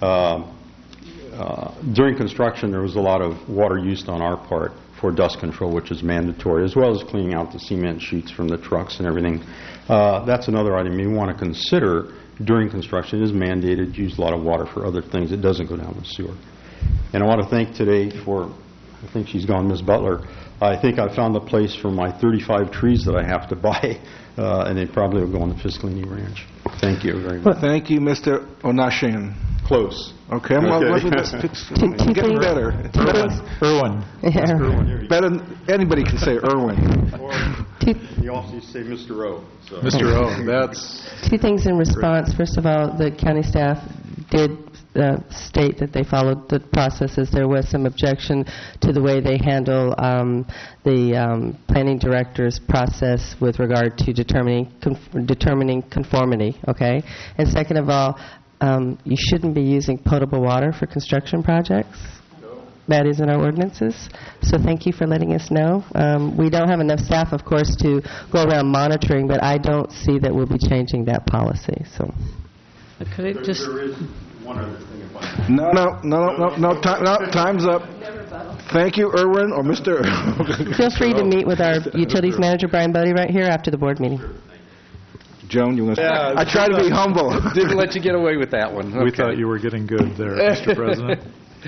During construction, there was a lot of water used on our part for dust control, which is mandatory, as well as cleaning out the cement chutes from the trucks and everything. That's another item you want to consider during construction. It is mandated to use a lot of water for other things. It doesn't go down the sewer. And I want to thank today for, I think she's gone, Ms. Butler. I think I found a place for my 35 trees that I have to buy, and they probably will go on the Fiscalini Ranch. Thank you very much. Thank you, Mr. Onashian. Close. Okay, I'm getting better. Irwin. Yeah. Better than anybody can say Irwin. You also say Mr. O. So. Mr. O, that's... Two things in response. First of all, the county staff did state that they followed the processes. There was some objection to the way they handle the planning director's process with regard to determining conformity, okay? And second of all, you shouldn't be using potable water for construction projects. That is in our ordinances. So thank you for letting us know. We don't have enough staff, of course, to go around monitoring, but I don't see that we'll be changing that policy. So. There is one other thing if I No, time's up. Thank you, Irwin, or Mr. Feel free to meet with our utilities manager, Brian Bodie, right here after the board meeting. Joan, you want to... I try to be humble. Didn't let you get away with that one. We thought you were getting good there, Mr. President.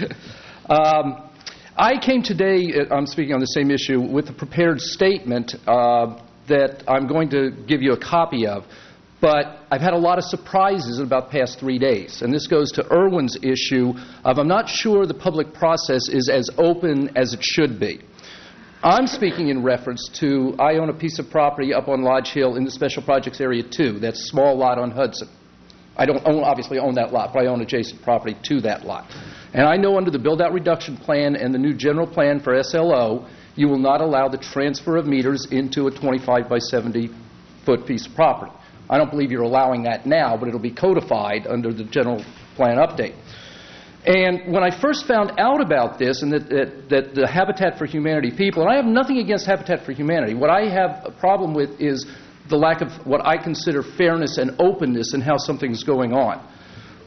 I came today, I'm speaking on the same issue, with a prepared statement that I'm going to give you a copy of. But I've had a lot of surprises in about the past 3 days. And this goes to Irwin's issue of I'm not sure the public process is as open as it should be. I'm speaking in reference to I own a piece of property up on Lodge Hill in the Special Projects Area 2, that small lot on Hudson. I don't obviously own that lot, but I own adjacent property to that lot. And I know under the build-out reduction plan and the new general plan for SLO, you will not allow the transfer of meters into a 25 by 70-foot piece of property. I don't believe you're allowing that now, but it'll be codified under the general plan update. And when I first found out about this and that the Habitat for Humanity people, and I have nothing against Habitat for Humanity, what I have a problem with is the lack of what I consider fairness and openness in how something's going on.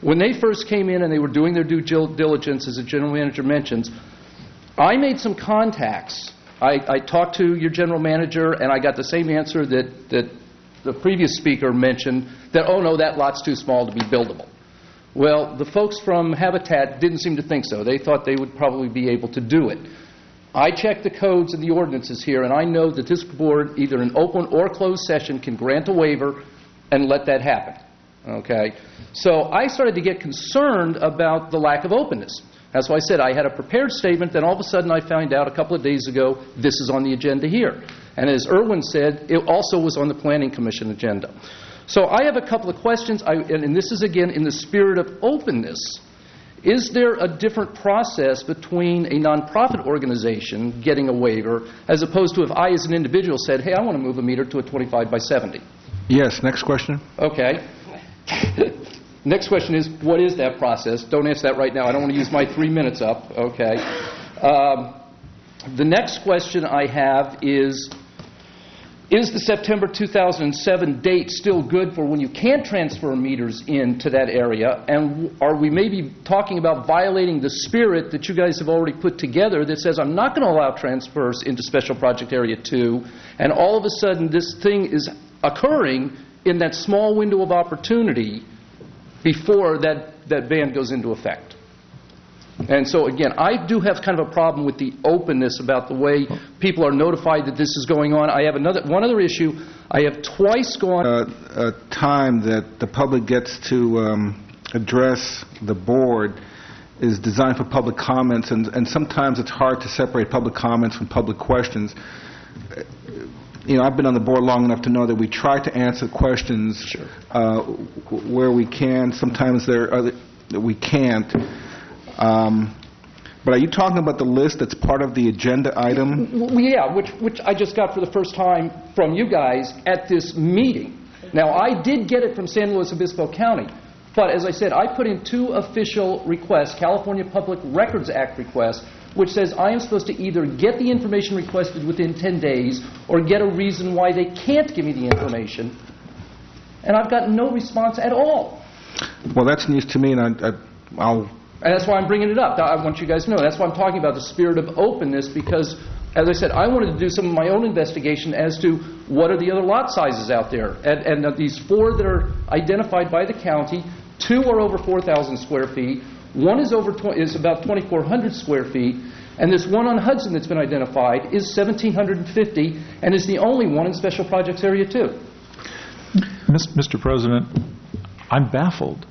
when they first came in and they were doing their due diligence, as the general manager mentions, I made some contacts. I talked to your general manager, and I got the same answer that the previous speaker mentioned, that, oh, no, that lot's too small to be buildable. Well, the folks from Habitat didn't seem to think so. They thought they would probably be able to do it. I checked the codes and the ordinances here, and I know that this board, either in open or closed session, can grant a waiver and let that happen. Okay? So I started to get concerned about the lack of openness. That's why I said I had a prepared statement, then all of a sudden I found out a couple of days ago this is on the agenda here. And as Irwin said, it also was on the Planning Commission agenda. So I have a couple of questions, and this is again in the spirit of openness. Is there a different process between a nonprofit organization getting a waiver as opposed to if I as an individual said, hey, I want to move a meter to a 25 by 70? Yes, next question. Okay. Next question is, what is that process? Don't answer that right now. I don't want to use my 3 minutes up. Okay. The next question I have is the September 2007 date still good for when you can't transfer meters into that area? And are we maybe talking about violating the spirit that you guys have already put together that says I'm not going to allow transfers into Special Project Area 2, and all of a sudden this thing is occurring in that small window of opportunity before that ban goes into effect? And so, again, I do have kind of a problem with the openness about the way people are notified that this is going on. I have one other issue. I have twice gone... A time that the public gets to address the board is designed for public comments, and sometimes it's hard to separate public comments from public questions. You know, I've been on the board long enough to know that we try to answer questions where we can. Sometimes there are other that we can't. But are you talking about the list that's part of the agenda item? Yeah, which I just got for the first time from you guys at this meeting. Now, I did get it from San Luis Obispo County, but as I said, I put in 2 official requests, California Public Records Act requests, which says I am supposed to either get the information requested within 10 days or get a reason why they can't give me the information. And I've gotten no response at all. Well, that's news to me, and I'll... And that's why I'm bringing it up. I want you guys to know. That's why I'm talking about the spirit of openness, because, as I said, I wanted to do some of my own investigation as to what are the other lot sizes out there. And these 4 that are identified by the county, 2 are over 4,000 square feet. One is is about 2,400 square feet, and this one on Hudson that's been identified is 1,750, and is the only one in Special Projects Area 2. Mr. President, I'm baffled.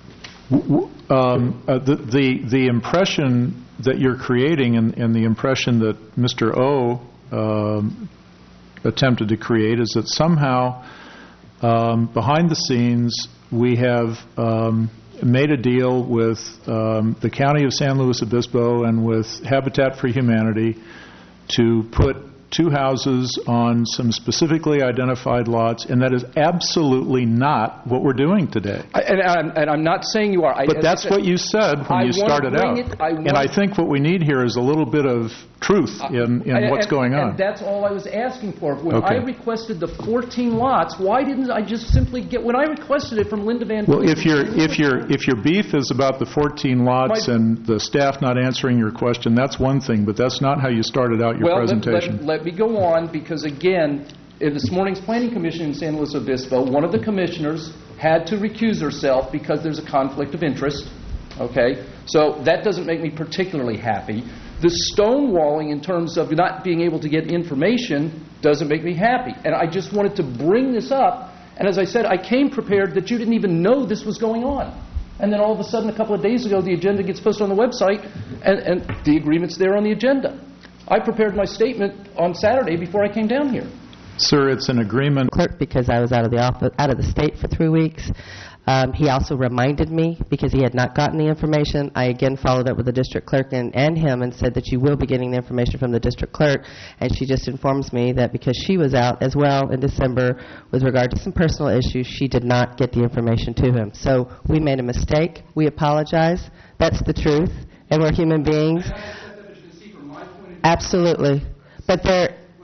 The impression that you're creating and the impression that Mr. O attempted to create is that somehow behind the scenes we have made a deal with the County of San Luis Obispo and with Habitat for Humanity to put 2 houses on some specifically identified lots, and that is absolutely not what we're doing today. And I'm not saying you are. But that's what you said when you started out. And I think what we need here is a little bit of truth in what's going on. And that's all I was asking for. When I requested the 14 lots, why didn't I just simply get... When I requested it from Linda Van... Well, if your beef is about the 14 lots and the staff not answering your question, that's one thing, but that's not how you started out your presentation. Let me go on, because again, in this morning's Planning Commission in San Luis Obispo, one of the commissioners had to recuse herself because there's a conflict of interest. Okay? So that doesn't make me particularly happy. The stonewalling in terms of not being able to get information doesn't make me happy. And I just wanted to bring this up. And as I said, I came prepared that you didn't even know this was going on. And then all of a sudden, a couple of days ago, the agenda gets posted on the website, and the agreement's there on the agenda. I prepared my statement on Saturday before I came down here. Sir, it's an agreement. Clerk, because I was out of the state for 3 weeks. He also reminded me, because he had not gotten the information. I again followed up with the district clerk and him and said that you will be getting the information from the district clerk. And she just informs me that because she was out as well in December with regard to some personal issues, she did not get the information to him. So we made a mistake. We apologize. That's the truth. And we're human beings. Absolutely. But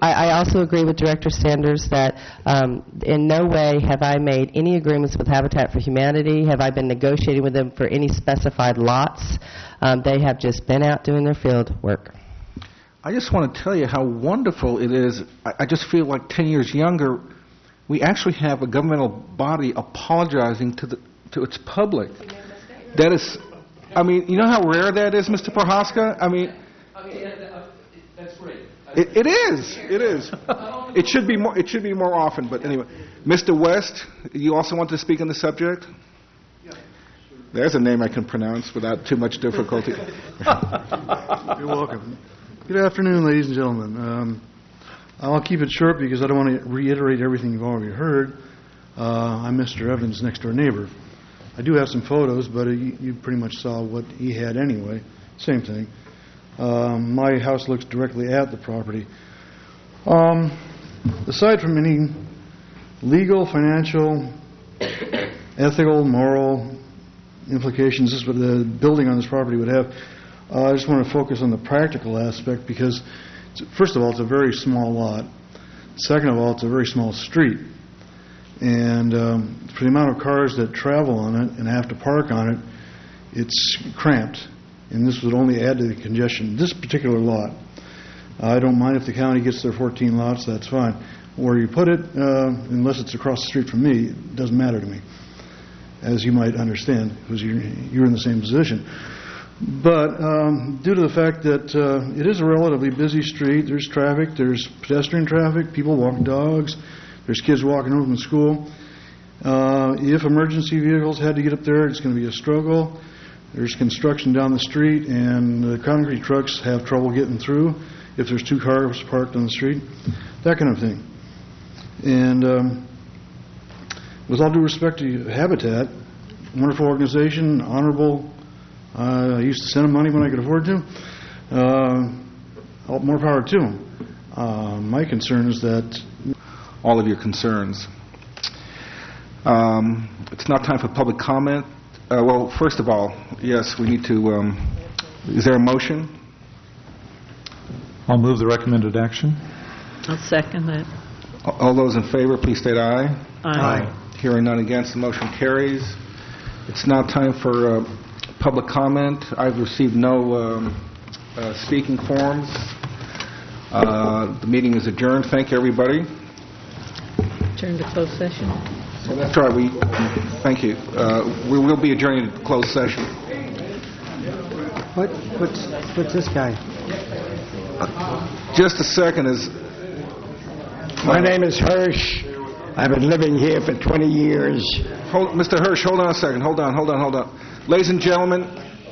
I also agree with Director Sanders that in no way have I made any agreements with Habitat for Humanity. Have I been negotiating with them for any specified lots? They have just been out doing their field work. I just want to tell you how wonderful it is. I just feel like 10 years younger. We actually have a governmental body apologizing to its public. That is, I mean, you know how rare that is, Mr. Prohaska? I mean, that's great. It is. It should be more. It should be more often. But anyway, Mr. West, you also want to speak on the subject? There's a name I can pronounce without too much difficulty. You're welcome. Good afternoon, ladies and gentlemen. I'll keep it short because I don't want to reiterate everything you've already heard. I'm Mr. Evans' next-door neighbor. I do have some photos, but you pretty much saw what he had anyway. Same thing. My house looks directly at the property. Aside from any legal, financial, ethical, moral implications this what the building on this property would have, I just want to focus on the practical aspect because, first of all, it's a very small lot. Second of all, it's a very small street. And for the amount of cars that travel on it and have to park on it, it's cramped. And this would only add to the congestion. This particular lot, I don't mind if the county gets their 14 lots, that's fine. Where you put it, unless it's across the street from me, it doesn't matter to me, as you might understand, because you're in the same position. But due to the fact that it is a relatively busy street, there's traffic, there's pedestrian traffic, people walking dogs, there's kids walking home from school. If emergency vehicles had to get up there, it's going to be a struggle. There's construction down the street, and the concrete trucks have trouble getting through if there's two cars parked on the street, that kind of thing. And with all due respect to Habitat, wonderful organization, honorable. I used to send them money when I could afford to. More power to them. My concern is that all of your concerns. It's not time for public comment. Well, first of all, yes, we need to. Is there a motion? I'll move the recommended action. I'll second that. All those in favor, please state aye. Aye. Hearing none against, the motion carries. It's now time for public comment. I've received no speaking forms. The meeting is adjourned. Thank you, everybody. Turn to closed session. So that's right. Thank you. We will be adjourning to closed session. What's this guy? Just a second. My name is Hirsch. I've been living here for 20 years. Mr. Hirsch, hold on a second. Hold on. Ladies and gentlemen,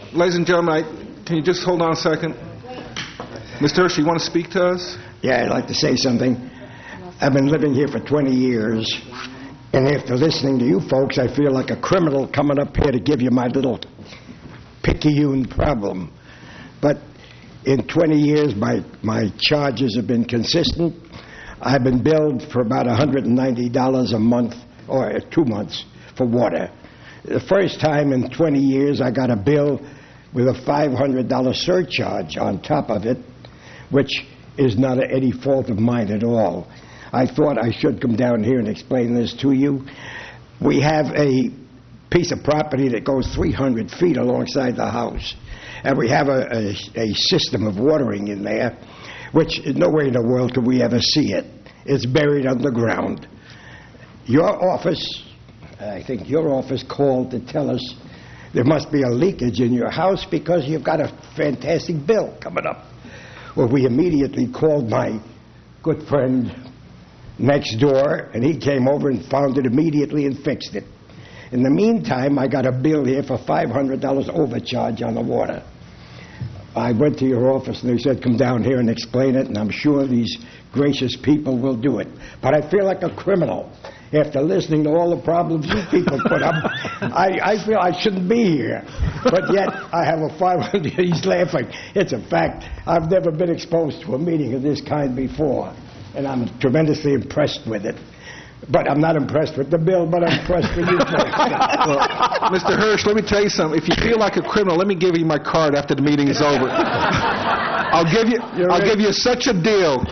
can you just hold on a second? Mr. Hirsch, you want to speak to us? Yeah, I'd like to say something. I've been living here for 20 years, and after listening to you folks, I feel like a criminal coming up here to give you my little picayune problem. But in 20 years, my charges have been consistent. I've been billed for about $190 a month, or 2 months, for water. The first time in 20 years I got a bill with a $500 surcharge on top of it, which is not any fault of mine at all. I thought I should come down here and explain this to you. We have a piece of property that goes 300 feet alongside the house, and we have a system of watering in there, which nowhere in the world could we ever see it. It's buried underground. Your office, I think your office called to tell us there must be a leakage in your house because you've got a fantastic bill coming up. Well, we immediately called my good friend next door, and he came over and found it immediately and fixed it. In the meantime, I got a bill here for $500 overcharge on the water. I went to your office, and they said, come down here and explain it, and I'm sure these gracious people will do it. But I feel like a criminal. After listening to all the problems you people put up, I feel I shouldn't be here. But yet, I have a $500. He's laughing. It's a fact. I've never been exposed to a meeting of this kind before, and I'm tremendously impressed with it. But I'm not impressed with the bill, but I'm impressed with you folks. Well, Mr. Hirsch, let me tell you something. If you feel like a criminal, let me give you my card after the meeting is over. I'll give you such a deal.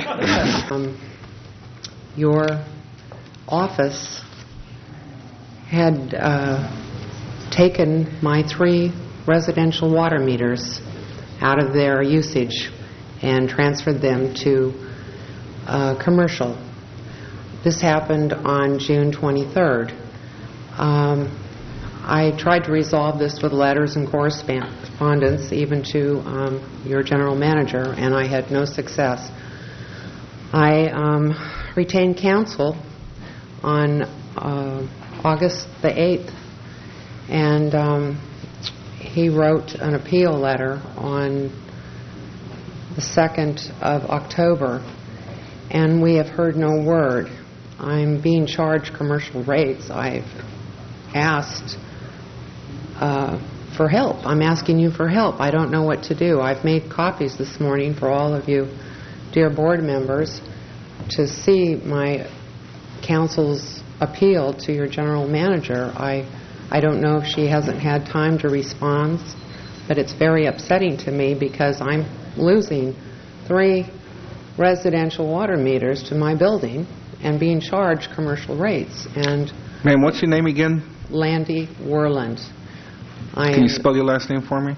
Your office had taken my 3 residential water meters out of their usage and transferred them to commercial. This happened on June 23rd. I tried to resolve this with letters and correspondence, even to your general manager, and I had no success. I retained counsel on August the 8th, and he wrote an appeal letter on the 2nd of October, and we have heard no word. I'm being charged commercial rates. I've asked for help. I'm asking you for help. I don't know what to do. I've made copies this morning for all of you, dear board members, to see my counsel's appeal to your general manager. I don't know if she hasn't had time to respond, but it's very upsetting to me because I'm losing 3 residential water meters to my building and being charged commercial rates. And Ma'am, what's your name again? Landy Werland. Can you spell your last name for me?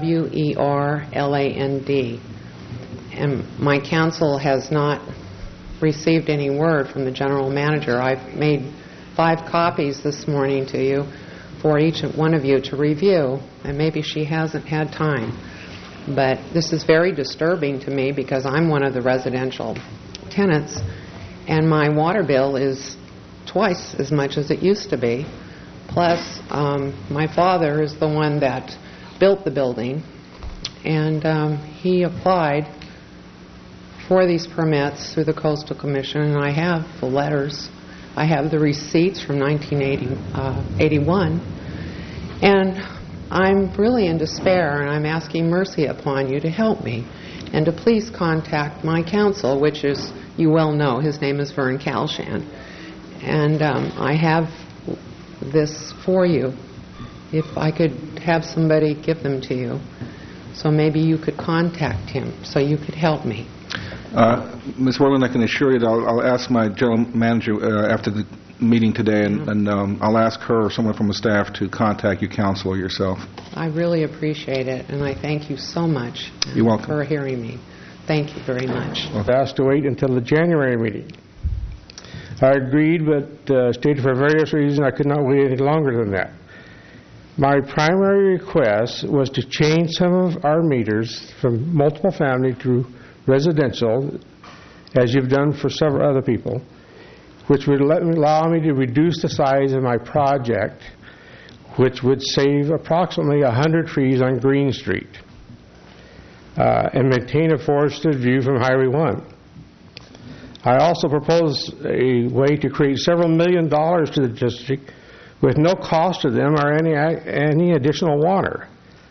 Werland. And my counsel has not received any word from the general manager. I've made 5 copies this morning to you for each one of you to review, and maybe she hasn't had time. But this is very disturbing to me because I'm one of the residential tenants, and my water bill is twice as much as it used to be. Plus, my father is the one that built the building, and he applied for these permits through the Coastal Commission, and I have the letters. I have the receipts from 1981, and I'm really in despair, and I'm asking mercy upon you to help me and to please contact my counsel, which is, you well know, his name is Vern Kalshan. And I have this for you. If I could have somebody give them to you, so maybe you could contact him so you could help me. Ms. Werland, I can assure you that I'll ask my general manager after the meeting today, and I'll ask her or someone from the staff to contact your counsel or yourself. I really appreciate it, and I thank you so much You're welcome. for hearing me. Thank you very much. Asked to wait until the January meeting. I agreed, but stated for various reasons I could not wait any longer than that. My primary request was to change some of our meters from multiple family to residential, as you've done for several other people, which would allow me to reduce the size of my project, which would save approximately 100 trees on Green Street, and maintain a forested view from Highway 1. I also propose a way to create several $1 million to the district with no cost to them or any additional water.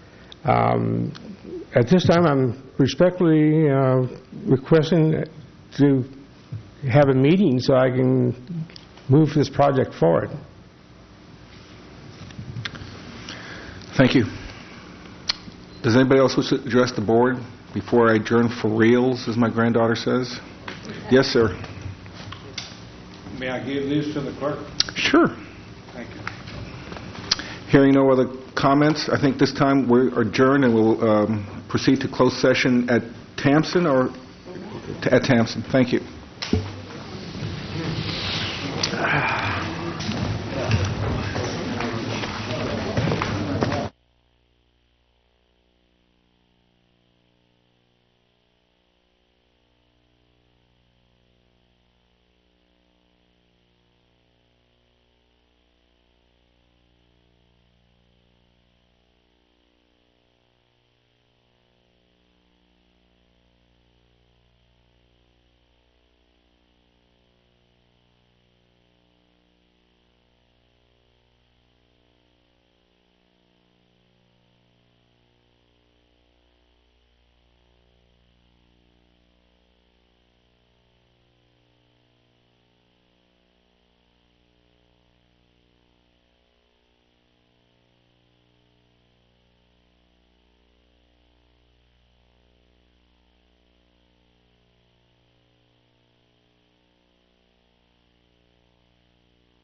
At this time, I'm respectfully requesting to have a meeting so I can move this project forward. Thank you. Does anybody else wish to address the board before I adjourn for reals, as my granddaughter says? Yes, sir. May I give these to the clerk? Sure. Thank you. Hearing no other comments, I think this time we're adjourned and we'll proceed to closed session at Tamsin or at Tamsin. Thank you.